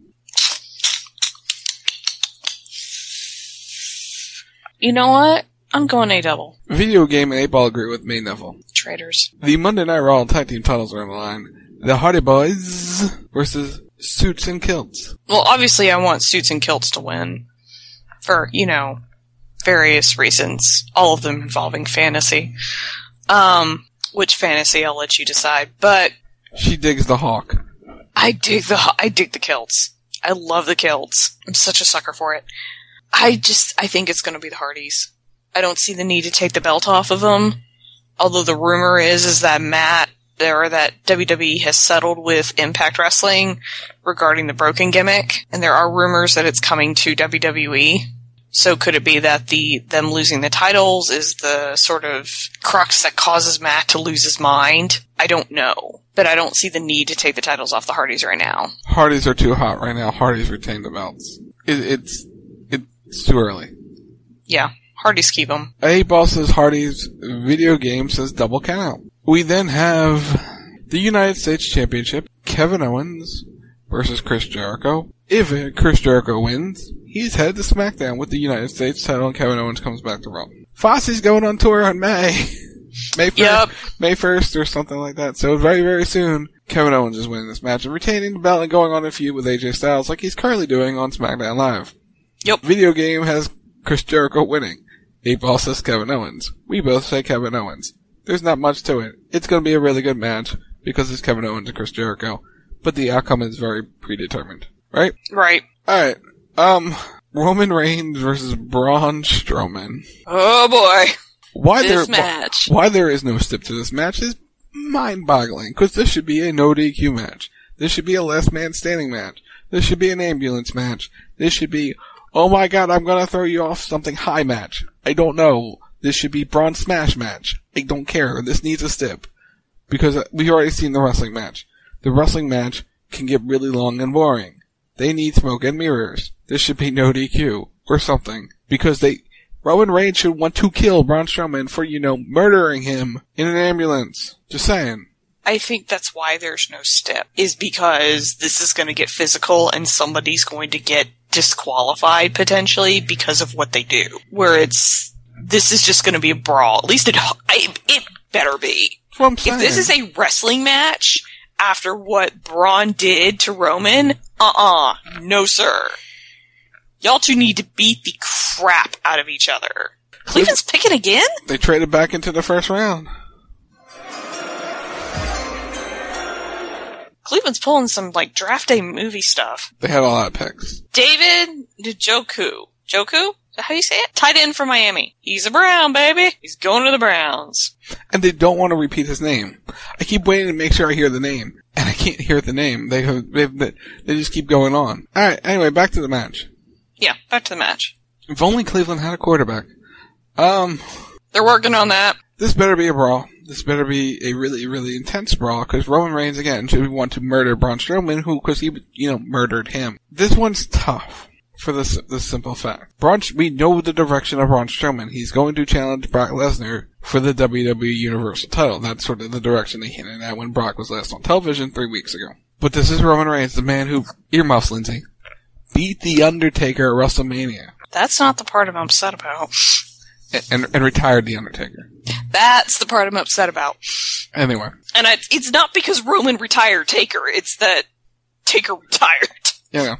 Speaker 15: You know what? I'm going A-double.
Speaker 9: Video game and eight ball agree with me, Neville.
Speaker 15: Traitors.
Speaker 9: The Monday Night Raw tag team titles are on the line. The Hardy Boys versus Suits and Kilts.
Speaker 15: Well, obviously I want Suits and Kilts to win. For, you know, various reasons. All of them involving fantasy. Um, which fantasy I'll let you decide. But
Speaker 9: she digs the Hawk.
Speaker 15: I dig the I dig the Kilts. I love the Kilts. I'm such a sucker for it. I just I think it's going to be the Hardys. I don't see the need to take the belt off of them. Although the rumor is is that Matt or that W W E has settled with Impact Wrestling regarding the broken gimmick, and there are rumors that it's coming to W W E. So could it be that the them losing the titles is the sort of crux that causes Matt to lose his mind? I don't know. But I don't see the need to take the titles off the Hardys right now.
Speaker 9: Hardys are too hot right now. Hardys retain the belts. It, it's it's too early.
Speaker 15: Yeah, Hardys keep them.
Speaker 9: A Ball says Hardys. Video game says double count. We then have the United States Championship. Kevin Owens versus Chris Jericho. If Chris Jericho wins, he's headed to SmackDown with the United States title, and Kevin Owens comes back to Raw. Fossey's going on tour on May. May first,
Speaker 15: yep.
Speaker 9: May first or something like that. So very, very soon, Kevin Owens is winning this match and retaining the belt and going on a feud with A J Styles like he's currently doing on SmackDown Live.
Speaker 15: Yep.
Speaker 9: Video game has Chris Jericho winning. eight Ball says Kevin Owens. We both say Kevin Owens. There's not much to it. It's going to be a really good match because it's Kevin Owens and Chris Jericho. But the outcome is very predetermined. Right?
Speaker 15: Right.
Speaker 9: Alright. Um, Roman Reigns versus Braun Strowman.
Speaker 15: Oh boy.
Speaker 9: Why
Speaker 15: this
Speaker 9: there,
Speaker 15: match.
Speaker 9: Why, why there is no stip to this match is mind-boggling, because this should be a no D Q match. This should be a last man standing match. This should be an ambulance match. This should be, oh my god, I'm gonna throw you off something high match. I don't know. This should be Braun Smash match. I don't care. This needs a stip. Because we've already seen the wrestling match. The wrestling match can get really long and boring. They need smoke and mirrors. This should be no D Q or something. Because they, Roman Reigns should want to kill Braun Strowman for, you know, murdering him in an ambulance. Just saying.
Speaker 15: I think that's why there's no stip, is because this is going to get physical and somebody's going to get disqualified potentially because of what they do. Where it's, this is just going to be a brawl. At least it, I, it better be.
Speaker 9: That's what I'm saying.
Speaker 15: If this is a wrestling match after what Braun did to Roman, uh-uh, no sir. Y'all two need to beat the crap out of each other. Cleveland's picking again?
Speaker 9: They traded back into the first round.
Speaker 15: Cleveland's pulling some, like, draft day movie stuff.
Speaker 9: They had a lot of picks.
Speaker 15: David Njoku. Joku? Is that how you say it? Tight end for Miami. He's a Brown, baby. He's going to the Browns.
Speaker 9: And they don't want to repeat his name. I keep waiting to make sure I hear the name. And I can't hear the name. They have, they, they just keep going on. Alright, anyway, back to the match.
Speaker 15: Yeah, back to the match.
Speaker 9: If only Cleveland had a quarterback. Um...
Speaker 15: They're working on that.
Speaker 9: This better be a brawl. This better be a really, really intense brawl, because Roman Reigns, again, should want to murder Braun Strowman, who, because he, you know, murdered him. This one's tough, for this, this simple fact. Braun, we know the direction of Braun Strowman. He's going to challenge Brock Lesnar for the W W E Universal title. That's sort of the direction they hinted at when Brock was last on television three weeks ago. But this is Roman Reigns, the man who, earmuffs, Lindsay, beat The Undertaker at WrestleMania.
Speaker 15: That's not the part I'm upset about.
Speaker 9: And, and retired The Undertaker.
Speaker 15: That's the part I'm upset about.
Speaker 9: Anyway.
Speaker 15: And I, it's not because Roman retired Taker, it's that Taker retired.
Speaker 9: Yeah.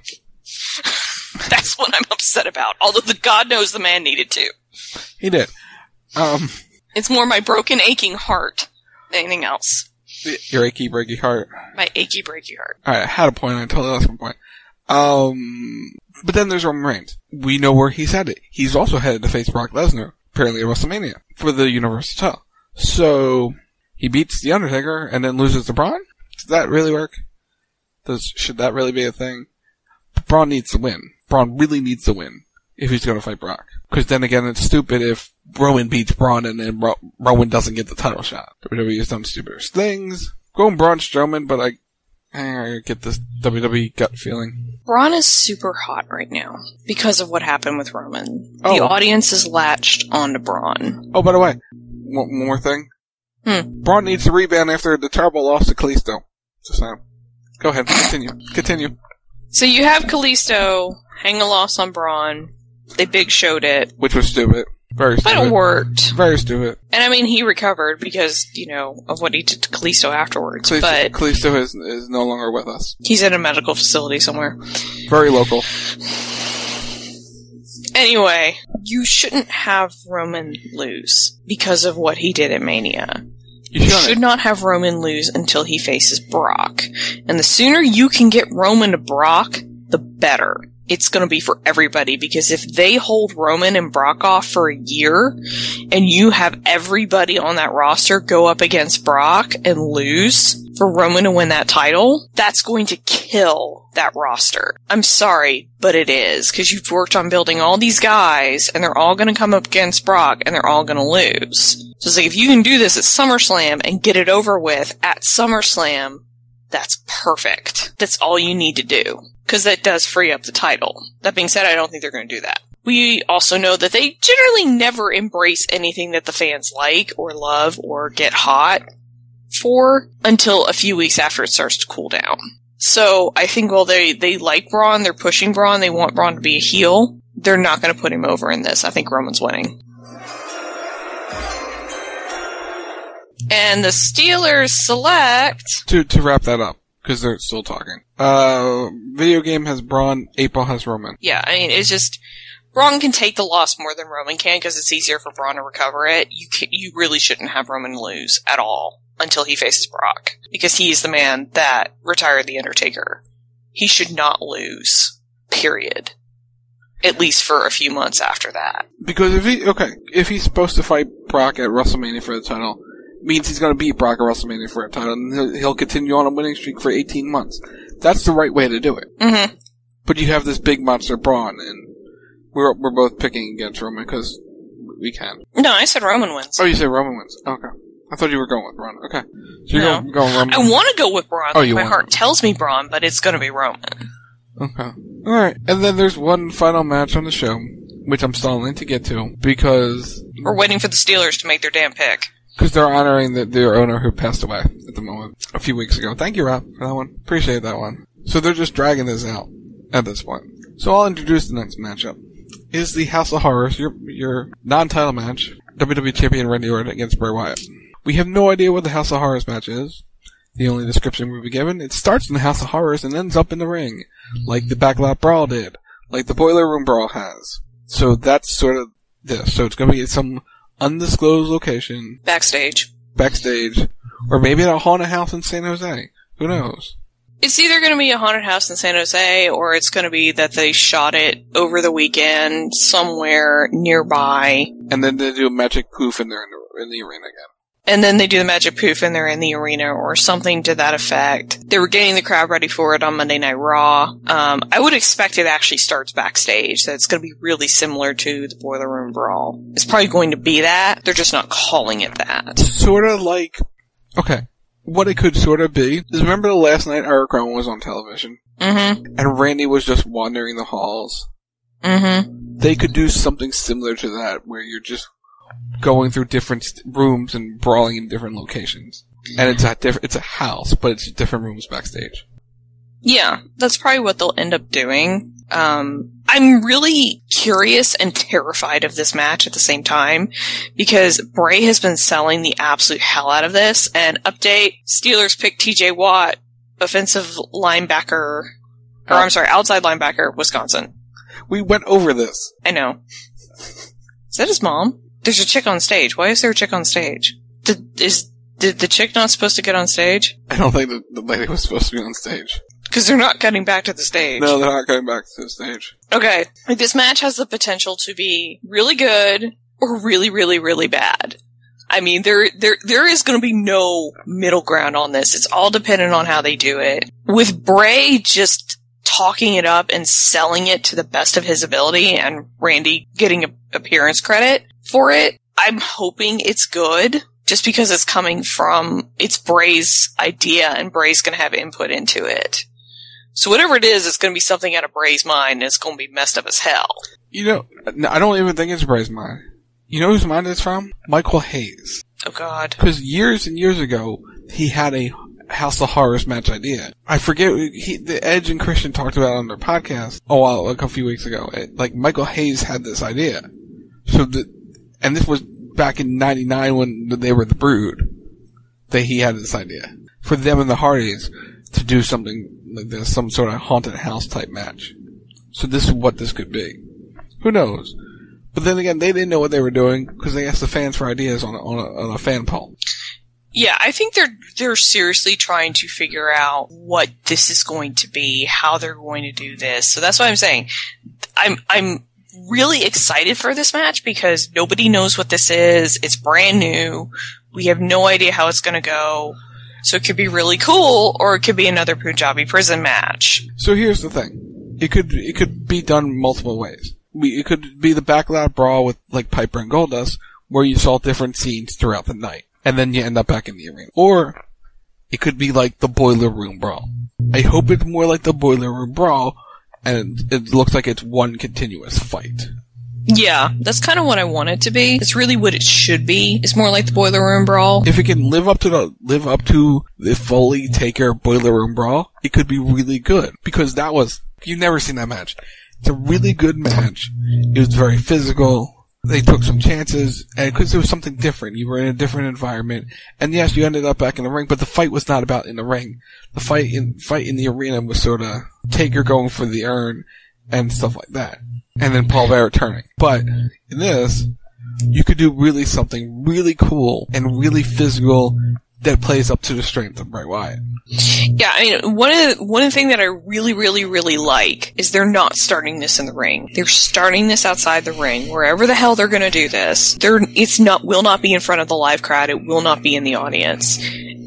Speaker 15: That's what I'm upset about. Although the God knows the man needed to.
Speaker 9: He did. Um.
Speaker 15: It's more my broken, aching heart than anything else.
Speaker 9: Your achy, breaky heart.
Speaker 15: My achy, breaky heart.
Speaker 9: Alright, I had a point, I totally lost my point. Um, but then there's Roman Reigns. We know where he's headed. He's also headed to face Brock Lesnar, apparently at WrestleMania, for the Universal title. So, he beats The Undertaker and then loses to Braun? Does that really work? Does, should that really be a thing? Braun needs to win. Braun really needs to win if he's going to fight Brock. Because then again, it's stupid if Roman beats Braun and then Ro- Roman doesn't get the title shot. W W E has done stupider things. Going Braun Strowman, but I, I get this W W E gut feeling.
Speaker 15: Braun is super hot right now because of what happened with Roman.
Speaker 9: Oh.
Speaker 15: The audience is latched onto Braun.
Speaker 9: Oh, by the way, one, one more thing.
Speaker 15: Hmm.
Speaker 9: Braun needs to rebound after the terrible loss to Kalisto. Just saying. Go ahead, continue. Continue.
Speaker 15: So you have Kalisto hang a loss on Braun. They big showed it.
Speaker 9: Which was stupid. Very stupid.
Speaker 15: But it worked.
Speaker 9: Very stupid.
Speaker 15: And I mean, he recovered because, you know, of what he did to Kalisto afterwards.
Speaker 9: Kalisto,
Speaker 15: but
Speaker 9: Kalisto is, is no longer with us.
Speaker 15: He's at a medical facility somewhere.
Speaker 9: Very local.
Speaker 15: Anyway, you shouldn't have Roman lose because of what he did at Mania. You should not have Roman lose until he faces Brock. And the sooner you can get Roman to Brock, the better. It's going to be for everybody, because if they hold Roman and Brock off for a year, and you have everybody on that roster go up against Brock and lose for Roman to win that title, that's going to kill that roster. I'm sorry, but it is, because you've worked on building all these guys, and they're all going to come up against Brock, and they're all going to lose. So it's like, if you can do this at SummerSlam and get it over with at SummerSlam, that's perfect. That's all you need to do. Because that does free up the title. That being said, I don't think they're going to do that. We also know that they generally never embrace anything that the fans like or love or get hot for until a few weeks after it starts to cool down. So I think while they, they like Braun, they're pushing Braun, they want Braun to be a heel, they're not going to put him over in this. I think Roman's winning. And the Steelers select...
Speaker 9: To, to wrap that up, because they're still talking. Uh, video game has Braun, eight ball has Roman.
Speaker 15: Yeah, I mean, it's just, Braun can take the loss more than Roman can, because it's easier for Braun to recover it. You can, you really shouldn't have Roman lose at all until he faces Brock, because he is the man that retired The Undertaker. He should not lose, period. At least for a few months after that.
Speaker 9: Because if he, okay, if he's supposed to fight Brock at WrestleMania for the title, means he's going to beat Brock at WrestleMania for a title, and he'll, he'll continue on a winning streak for eighteen months. That's the right way to do it.
Speaker 15: Mm-hmm.
Speaker 9: But you have this big monster Braun, and we're we're both picking against Roman because we can.
Speaker 15: No, I said Roman wins.
Speaker 9: Oh, you said Roman wins. Okay. I thought you were going with Braun. Okay. So you're
Speaker 15: no.
Speaker 9: going, going Roman.
Speaker 15: I want to go with Braun.
Speaker 9: Oh,
Speaker 15: Like
Speaker 9: you
Speaker 15: my
Speaker 9: want
Speaker 15: heart tells me Braun, but it's going to be Roman.
Speaker 9: Okay. Alright. And then there's one final match on the show. which I'm stalling to get to, because...
Speaker 15: We're waiting for the Steelers to make their damn pick.
Speaker 9: Because they're honoring the, their owner who passed away at the moment, a few weeks ago. Thank you, Rob, for that one. Appreciate that one. So they're just dragging this out at this point. So I'll introduce the next matchup. Is the House of Horrors, your your non-title match, W W E Champion Randy Orton against Bray Wyatt. We have no idea what the House of Horrors match is. The only description we'll be given, it starts in the House of Horrors and ends up in the ring, like the Backlot Brawl did, like the Boiler Room Brawl has. So that's sort of this. So it's going to be at some undisclosed location.
Speaker 15: Backstage.
Speaker 9: Backstage. Or maybe at a haunted house in San Jose. Who knows?
Speaker 15: It's either going to be a haunted house in San Jose, or it's going to be that they shot it over the weekend somewhere nearby.
Speaker 9: And then they do a magic poof and they're in the, in the arena again.
Speaker 15: And then they do the magic poof and they're in the arena, or something to that effect. They were getting the crowd ready for it on Monday Night Raw. Um, I would expect it actually starts backstage. That it's going to be really similar to the Boiler Room Brawl. It's probably going to be that. They're just not calling it that.
Speaker 9: Sort of like... Okay. What it could sort of be is, remember the last night Eric Rowan was on television?
Speaker 15: Mm-hmm.
Speaker 9: And Randy was just wandering the halls?
Speaker 15: Mm-hmm.
Speaker 9: They could do something similar to that, where you're just going through different st- rooms and brawling in different locations. And it's a diff- it's a house, but it's different rooms backstage.
Speaker 15: Yeah, that's probably what they'll end up doing. Um, I'm really curious and terrified of this match at the same time, because Bray has been selling the absolute hell out of this. And update, Steelers picked T J Watt, offensive linebacker, or I'm sorry, outside linebacker, Wisconsin.
Speaker 9: We went over this.
Speaker 15: I know. Is that his mom? There's a chick on stage. Why is there a chick on stage? Did, is, did the chick not supposed to get on stage?
Speaker 9: I don't think the, the lady was supposed to be on stage.
Speaker 15: Because they're not cutting back to the stage.
Speaker 9: No, they're not cutting back to the stage.
Speaker 15: Okay. Like, this match has the potential to be really good or really, really, really bad. I mean, there, there, there is going to be no middle ground on this. It's all dependent on how they do it. With Bray just talking it up and selling it to the best of his ability, and Randy getting a, appearance credit for it, I'm hoping it's good. Just because it's coming from, it's Bray's idea, and Bray's going to have input into it. So whatever it is, it's going to be something out of Bray's mind, and it's going to be messed up as hell.
Speaker 9: You know, I don't even think it's Bray's mind. You know whose mind it's from? Michael Hayes.
Speaker 15: Oh, God.
Speaker 9: Because years and years ago, he had a House of Horrors match idea. I forget, he, the Edge and Christian talked about it on their podcast a while, like a few weeks ago. It, like, Michael Hayes had this idea. So the, and this was back in ninety-nine when they were the Brood, that he had this idea. For them and the Hardys to do something like this, some sort of haunted house type match. So this is what this could be. Who knows? But then again, they didn't know what they were doing because they asked the fans for ideas on a, on a, on a fan poll.
Speaker 15: Yeah, I think they're they're seriously trying to figure out what this is going to be, how they're going to do this. So that's what I'm saying. I'm I'm really excited for this match because nobody knows what this is. It's brand new. We have no idea how it's going to go. So it could be really cool, or it could be another Punjabi prison match.
Speaker 9: So here's the thing. It could it could be done multiple ways. We, it could be the Backlot Brawl with, like, Piper and Goldust, where you saw different scenes throughout the night, and then you end up back in the arena. Or it could be like the Boiler Room Brawl. I hope it's more like the Boiler Room Brawl, and it looks like it's one continuous fight.
Speaker 15: Yeah, that's kind of what I want it to be. It's really what it should be. It's more like the Boiler Room Brawl.
Speaker 9: If it can live up to the live up to the Foley Taker Boiler Room Brawl, it could be really good. Because that was, you've never seen that match. It's a really good match. It was very physical. They took some chances, and because it was something different. You were in a different environment, and yes, you ended up back in the ring, but the fight was not about in the ring. The fight in fight in the arena was sort of Taker going for the urn and stuff like that, and then Paul Bearer turning. But in this, you could do really something really cool and really physical that plays up to the strength of Bray Wyatt.
Speaker 15: Yeah, I mean, one of the, one of the things that I really, really, really like is they're not starting this in the ring. They're starting this outside the ring, wherever the hell they're going to do this. They're, it's not, will not be in front of the live crowd. It will not be in the audience.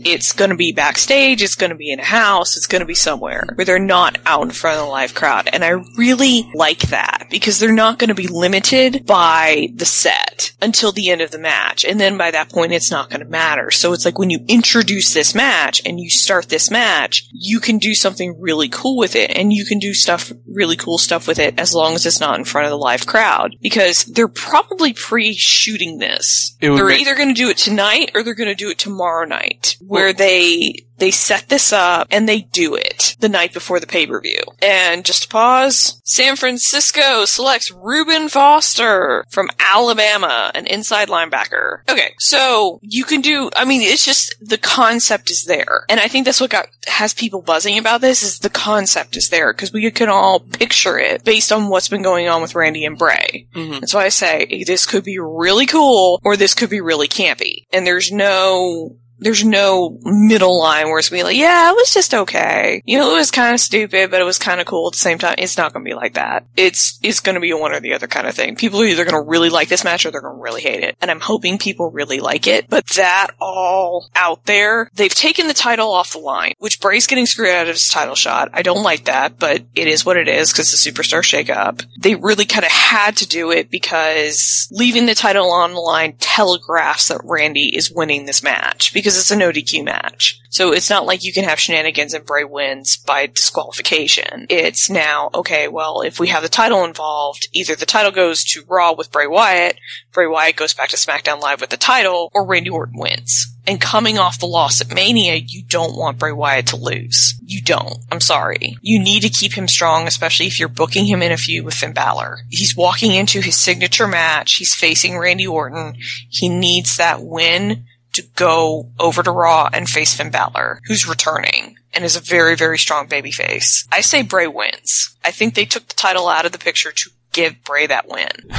Speaker 15: It's going to be backstage, it's going to be in a house, it's going to be somewhere where they're not out in front of the live crowd. And I really like that because they're not going to be limited by the set until the end of the match. And then by that point, it's not going to matter. So it's like when you introduce this match and you start this match, you can do something really cool with it, and you can do stuff, really cool stuff with it as long as it's not in front of the live crowd, because they're probably pre-shooting this.
Speaker 9: It would
Speaker 15: They're
Speaker 9: make-
Speaker 15: either going to do it tonight or they're going to do it tomorrow night, where they they set this up and they do it the night before the pay-per-view. And just to pause, San Francisco selects Reuben Foster from Alabama, an inside linebacker. Okay, so you can do, I mean, it's just, the concept is there. And I think that's what got, has people buzzing about this, is the concept is there, because we can all picture it based on what's been going on with Randy and Bray.
Speaker 9: Mhm.
Speaker 15: That's why I say, this could be really cool, or this could be really campy. And there's no... There's no middle line where it's going to be like, yeah, it was just okay. You know, it was kind of stupid, but it was kind of cool at the same time. It's not going to be like that. It's it's going to be a one or the other kind of thing. People are either going to really like this match or they're going to really hate it. And I'm hoping people really like it. But that all out there, they've taken the title off the line, which Bray's getting screwed out of his title shot. I don't like that, but it is what it is because the Superstar shakeup. They really kind of had to do it because leaving the title on the line telegraphs that Randy is winning this match, because it's a no D Q match. So it's not like you can have shenanigans and Bray wins by disqualification. It's now, okay, well, if we have the title involved, either the title goes to Raw with Bray Wyatt, Bray Wyatt goes back to SmackDown Live with the title, or Randy Orton wins. And coming off the loss at Mania, you don't want Bray Wyatt to lose. You don't. I'm sorry. You need to keep him strong, especially if you're booking him in a feud with Finn Balor. He's walking into his signature match. He's facing Randy Orton. He needs that win to go over to Raw and face Finn Balor, who's returning and is a very, very strong babyface. I say Bray wins. I think they took the title out of the picture to give Bray that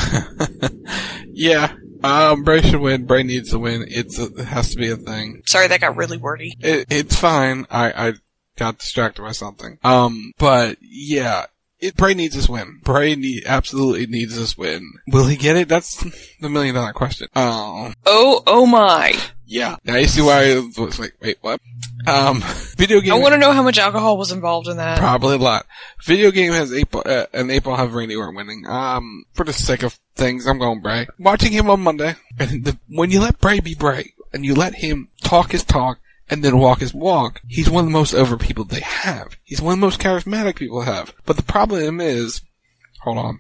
Speaker 15: win.
Speaker 9: Yeah. Um, Bray should win. Bray needs to win. It's a, it has to be a thing.
Speaker 15: Sorry, that got really wordy.
Speaker 9: It, it's fine. I, I got distracted by something. Um, but yeah, it, Bray needs this win. Bray need, absolutely needs this win. Will he get it? That's the million dollar question. Oh.
Speaker 15: Oh, oh my.
Speaker 9: Yeah. Now you see why I was like, wait, what? Um, video game.
Speaker 15: I want to know how much alcohol was involved in that.
Speaker 9: Probably a lot. Video game has eight ball, uh, an eight ball have Randy Orton winning. Um, for the sake of things, I'm going Bray. Watching him on Monday, and the, when you let Bray be Bray, and you let him talk his talk, and then walk his walk, he's one of the most over people they have. He's one of the most charismatic people they have. But the problem is, hold on.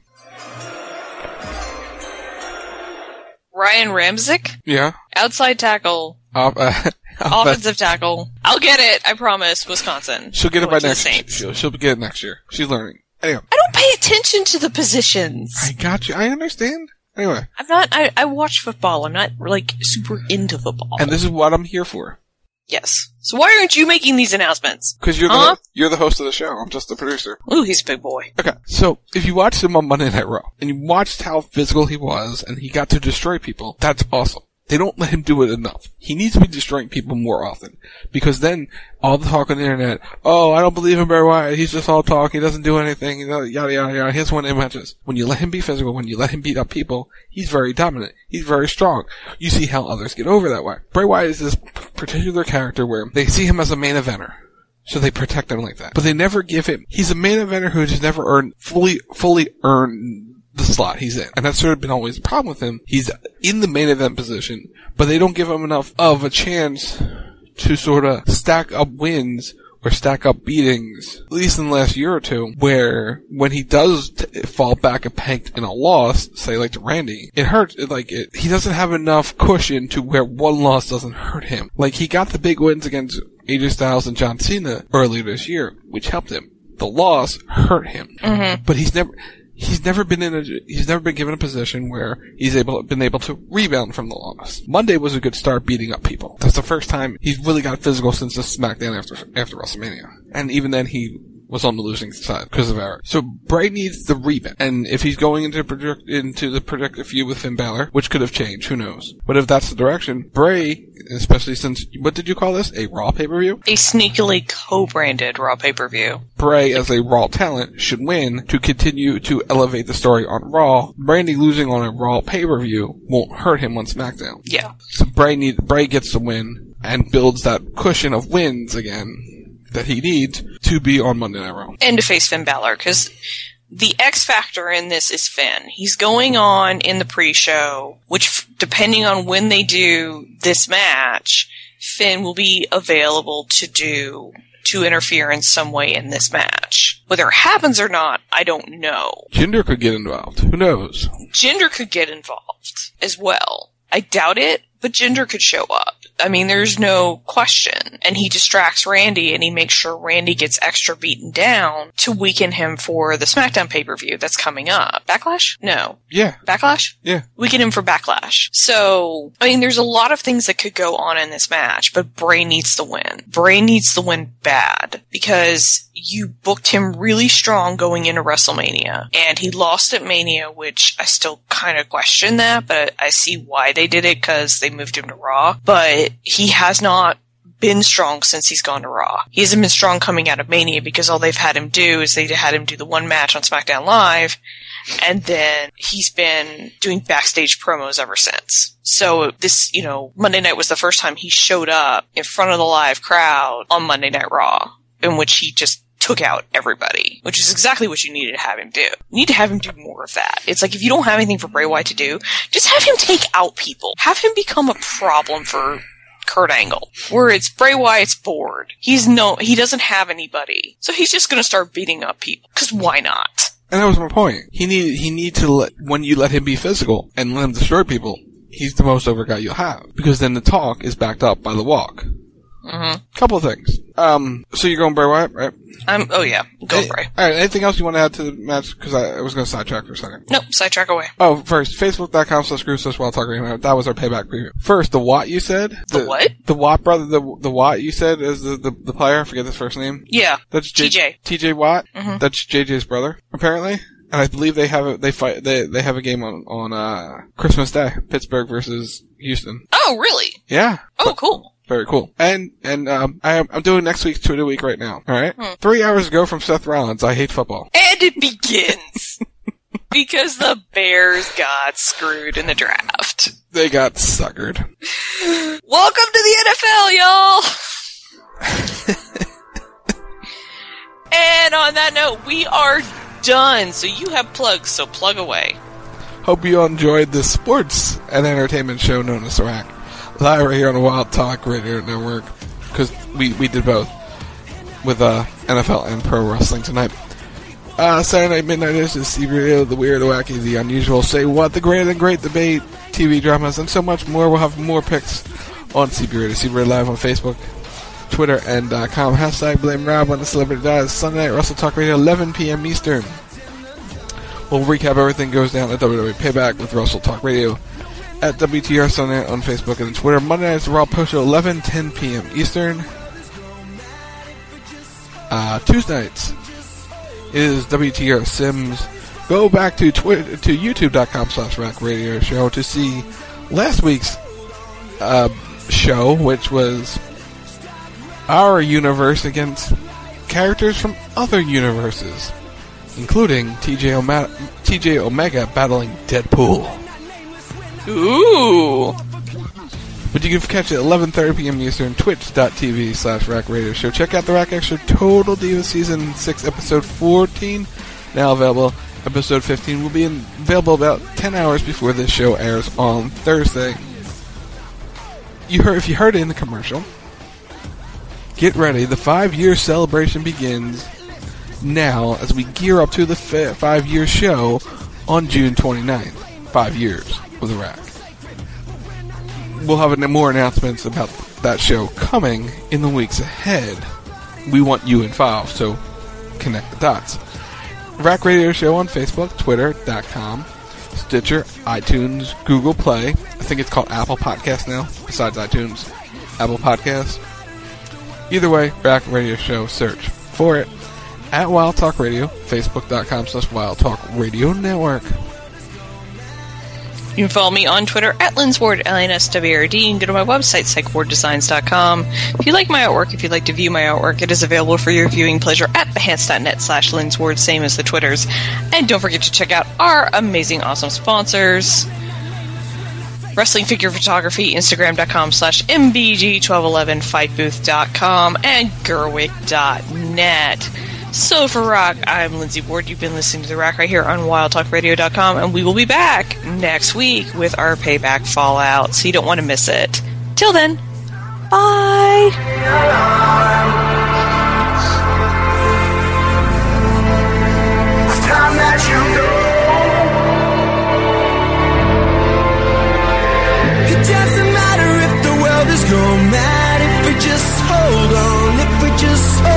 Speaker 15: Ryan Ramczyk?
Speaker 9: Yeah.
Speaker 15: Outside tackle.
Speaker 9: Uh, uh,
Speaker 15: Offensive tackle. I'll get it, I promise, Wisconsin.
Speaker 9: She'll get it by
Speaker 15: Went to the
Speaker 9: next year.
Speaker 15: Saints.
Speaker 9: She'll, she'll get it next year. She's learning. Anyway.
Speaker 15: I don't pay attention to the positions.
Speaker 9: I got you. I understand. Anyway.
Speaker 15: I'm not, I, I watch football. I'm not, like, super into football.
Speaker 9: And this is what I'm here for.
Speaker 15: Yes. So why aren't you making these announcements?
Speaker 9: Because you're,
Speaker 15: huh?
Speaker 9: the, you're the host of the show. I'm just the producer.
Speaker 15: Ooh, he's a big boy.
Speaker 9: Okay, so if you watched him on Monday Night Raw, and you watched how physical he was, and he got to destroy people, that's awesome. They don't let him do it enough. He needs to be destroying people more often. Because then, all the talk on the internet, oh, I don't believe in Bray Wyatt, he's just all talk, he doesn't do anything, yada, yada, yada, he has one in matches. When you let him be physical, when you let him beat up people, he's very dominant. He's very strong. You see how others get over that way. Bray Wyatt is this particular character where they see him as a main eventer. So they protect him like that. But they never give him, he's a main eventer who's never earned, fully, fully earned the slot he's in. And that's sort of been always a problem with him. He's in the main event position, but they don't give him enough of a chance to sort of stack up wins or stack up beatings, at least in the last year or two, where when he does t- fall back a peg in a loss, say like to Randy, it hurts, it, like, it, he doesn't have enough cushion to where one loss doesn't hurt him. Like, he got the big wins against A J Styles and John Cena earlier this year, which helped him. The loss hurt him.
Speaker 15: Mm-hmm.
Speaker 9: But he's never, He's never been in a, he's never been given a position where he's able, been able to rebound from the loss. Monday was a good start beating up people. That's the first time he's really got physical since the SmackDown after, after WrestleMania. And even then he was on the losing side because of error. So Bray needs the rebound. And if he's going into project, into the projected feud with Finn Balor, which could have changed, who knows. But if that's the direction, Bray, especially since, what did you call this? A Raw pay-per-view?
Speaker 15: A sneakily co-branded Raw pay-per-view.
Speaker 9: Bray, as a Raw talent, should win to continue to elevate the story on Raw. Randy losing on a Raw pay-per-view won't hurt him on SmackDown.
Speaker 15: Yeah.
Speaker 9: So Bray need, Bray gets the win. and builds that cushion of wins again that he needs to be on Monday Night Raw.
Speaker 15: And to face Finn Balor, because the X factor in this is Finn. He's going on in the pre-show, which, depending on when they do this match, Finn will be available to do, to interfere in some way in this match. Whether it happens or not, I don't know.
Speaker 9: Jinder could get involved. Who knows?
Speaker 15: Jinder could get involved as well. I doubt it, but Jinder could show up. I mean, there's no question. And he distracts Randy, and he makes sure Randy gets extra beaten down to weaken him for the SmackDown pay-per-view that's coming up. Backlash? No.
Speaker 9: Yeah.
Speaker 15: Backlash?
Speaker 9: Yeah.
Speaker 15: Weaken him for Backlash. So, I mean, there's a lot of things that could go on in this match, but Bray needs to win. Bray needs to win bad, because you booked him really strong going into WrestleMania, and he lost at Mania, which I still kind of question that, but I see why they did it, because they moved him to Raw. But he has not been strong since he's gone to Raw. He hasn't been strong coming out of Mania, because all they've had him do is they had him do the one match on SmackDown Live, and then he's been doing backstage promos ever since. So this, you know, Monday night was the first time he showed up in front of the live crowd on Monday Night Raw, in which he just took out everybody, which is exactly what you needed to have him do. You need to have him do more of that. It's like, if you don't have anything for Bray Wyatt to do, just have him take out people. Have him become a problem for Kurt Angle, where it's Bray Wyatt's bored. He's no, he doesn't have anybody. So he's just gonna start beating up people. Cause why not?
Speaker 9: And that was my point. He need, he need to let, when you let him be physical and let him destroy people, he's the most over guy you'll have. Because then the talk is backed up by the walk.
Speaker 15: Mm-hmm.
Speaker 9: Couple of things. Um, so you're going Bray Wyatt, right?
Speaker 15: Um, oh yeah, go
Speaker 9: hey,
Speaker 15: Bray.
Speaker 9: Alright, anything else you want to add to the match? Because I, I was going to sidetrack for a second.
Speaker 15: Nope, sidetrack away.
Speaker 9: Oh, first, Facebook.com slash group slash Wild Talk Radio. That was our payback preview. First, the Watt you said.
Speaker 15: The, the what?
Speaker 9: The Watt brother, the the Watt you said is the, the, the player. I forget his first name.
Speaker 15: Yeah.
Speaker 9: That's J-
Speaker 15: T J.
Speaker 9: T J Watt.
Speaker 15: Mm-hmm.
Speaker 9: That's J J's brother, apparently. And I believe they have a, they fight, they, they have a game on, on, uh, Christmas Day. Pittsburgh versus Houston.
Speaker 15: Oh, really?
Speaker 9: Yeah.
Speaker 15: Oh, cool.
Speaker 9: Very cool. And, and, um, I am, I'm doing next week's Twitter week right now. Alright?
Speaker 15: Hmm.
Speaker 9: Three hours ago from Seth Rollins, I hate football.
Speaker 15: And it begins. Because the Bears got screwed in the draft.
Speaker 9: They got suckered.
Speaker 15: Welcome to the N F L, y'all! And on that note, we are done. So you have plugs, so plug away.
Speaker 9: Hope you enjoyed this sports and entertainment show known as The Rack. Live right here on the Wild Talk Radio Network, because we, we did both with uh, N F L and pro wrestling tonight. Uh, Saturday Night Midnight is the C B Radio, the weird, the wacky, the unusual, say what, the great and great debate, T V dramas, and so much more. We'll have more picks on C B Radio. C B Radio Live on Facebook, Twitter, and uh, com. Hashtag Blame Rob when the celebrity dies. Sunday night, Wrestle Talk Radio, eleven p.m. Eastern. We'll recap everything goes down at W W E Payback with Wrestle Talk Radio at W T R Sunday on Facebook and Twitter. Monday night's Raw Post Show, eleven, ten p.m. Eastern. Uh, Tuesday nights is W T R Sims. Go back to Twitter, to youtube.com slash Rack Radio Show to see last week's uh, show, which was our universe against characters from other universes, including T J Oma- T J Omega battling Deadpool.
Speaker 15: Ooh!
Speaker 9: But you can catch it at eleven thirty p.m. Eastern, twitch.tv slash Rack Radio Show. Check out the Rack Extra Total Divas Season six, Episode fourteen, now available. Episode fifteen will be in, available about ten hours before this show airs on Thursday. You heard, if you heard it in the commercial, get ready. The five-year celebration begins now as we gear up to the f- five-year show on June twenty-ninth. Five years of the Rack. We'll have more announcements about that show coming in the weeks ahead. We want you involved, so connect the dots. Rack Radio Show on Facebook, Twitter dot com, Stitcher, iTunes, Google Play. I think it's called Apple Podcast now, besides iTunes. Apple Podcast. Either way, Rack Radio Show, search for it at Wild Talk Radio, Facebook.com slash Wild Talk Radio Network.
Speaker 15: You can follow me on Twitter at Linsward, L N S W R D, and go to my website, psych ward designs dot com. If you like my artwork, if you'd like to view my artwork, it is available for your viewing pleasure at behance.net slash Linsward, same as the Twitters. And don't forget to check out our amazing, awesome sponsors. Wrestling Figure Photography, Instagram.com slash MBG1211, Fightbooth dot com, and Gerwick dot net. So for Rock, I'm Lindsay Ward. You've been listening to The Rack right here on Wild Talk Radio dot com, and we will be back next week with our Payback Fallout, so you don't want to miss it. Till then, bye!
Speaker 8: Time that you know. It doesn't matter if the world is gone mad, if we just hold on, if we just hold on.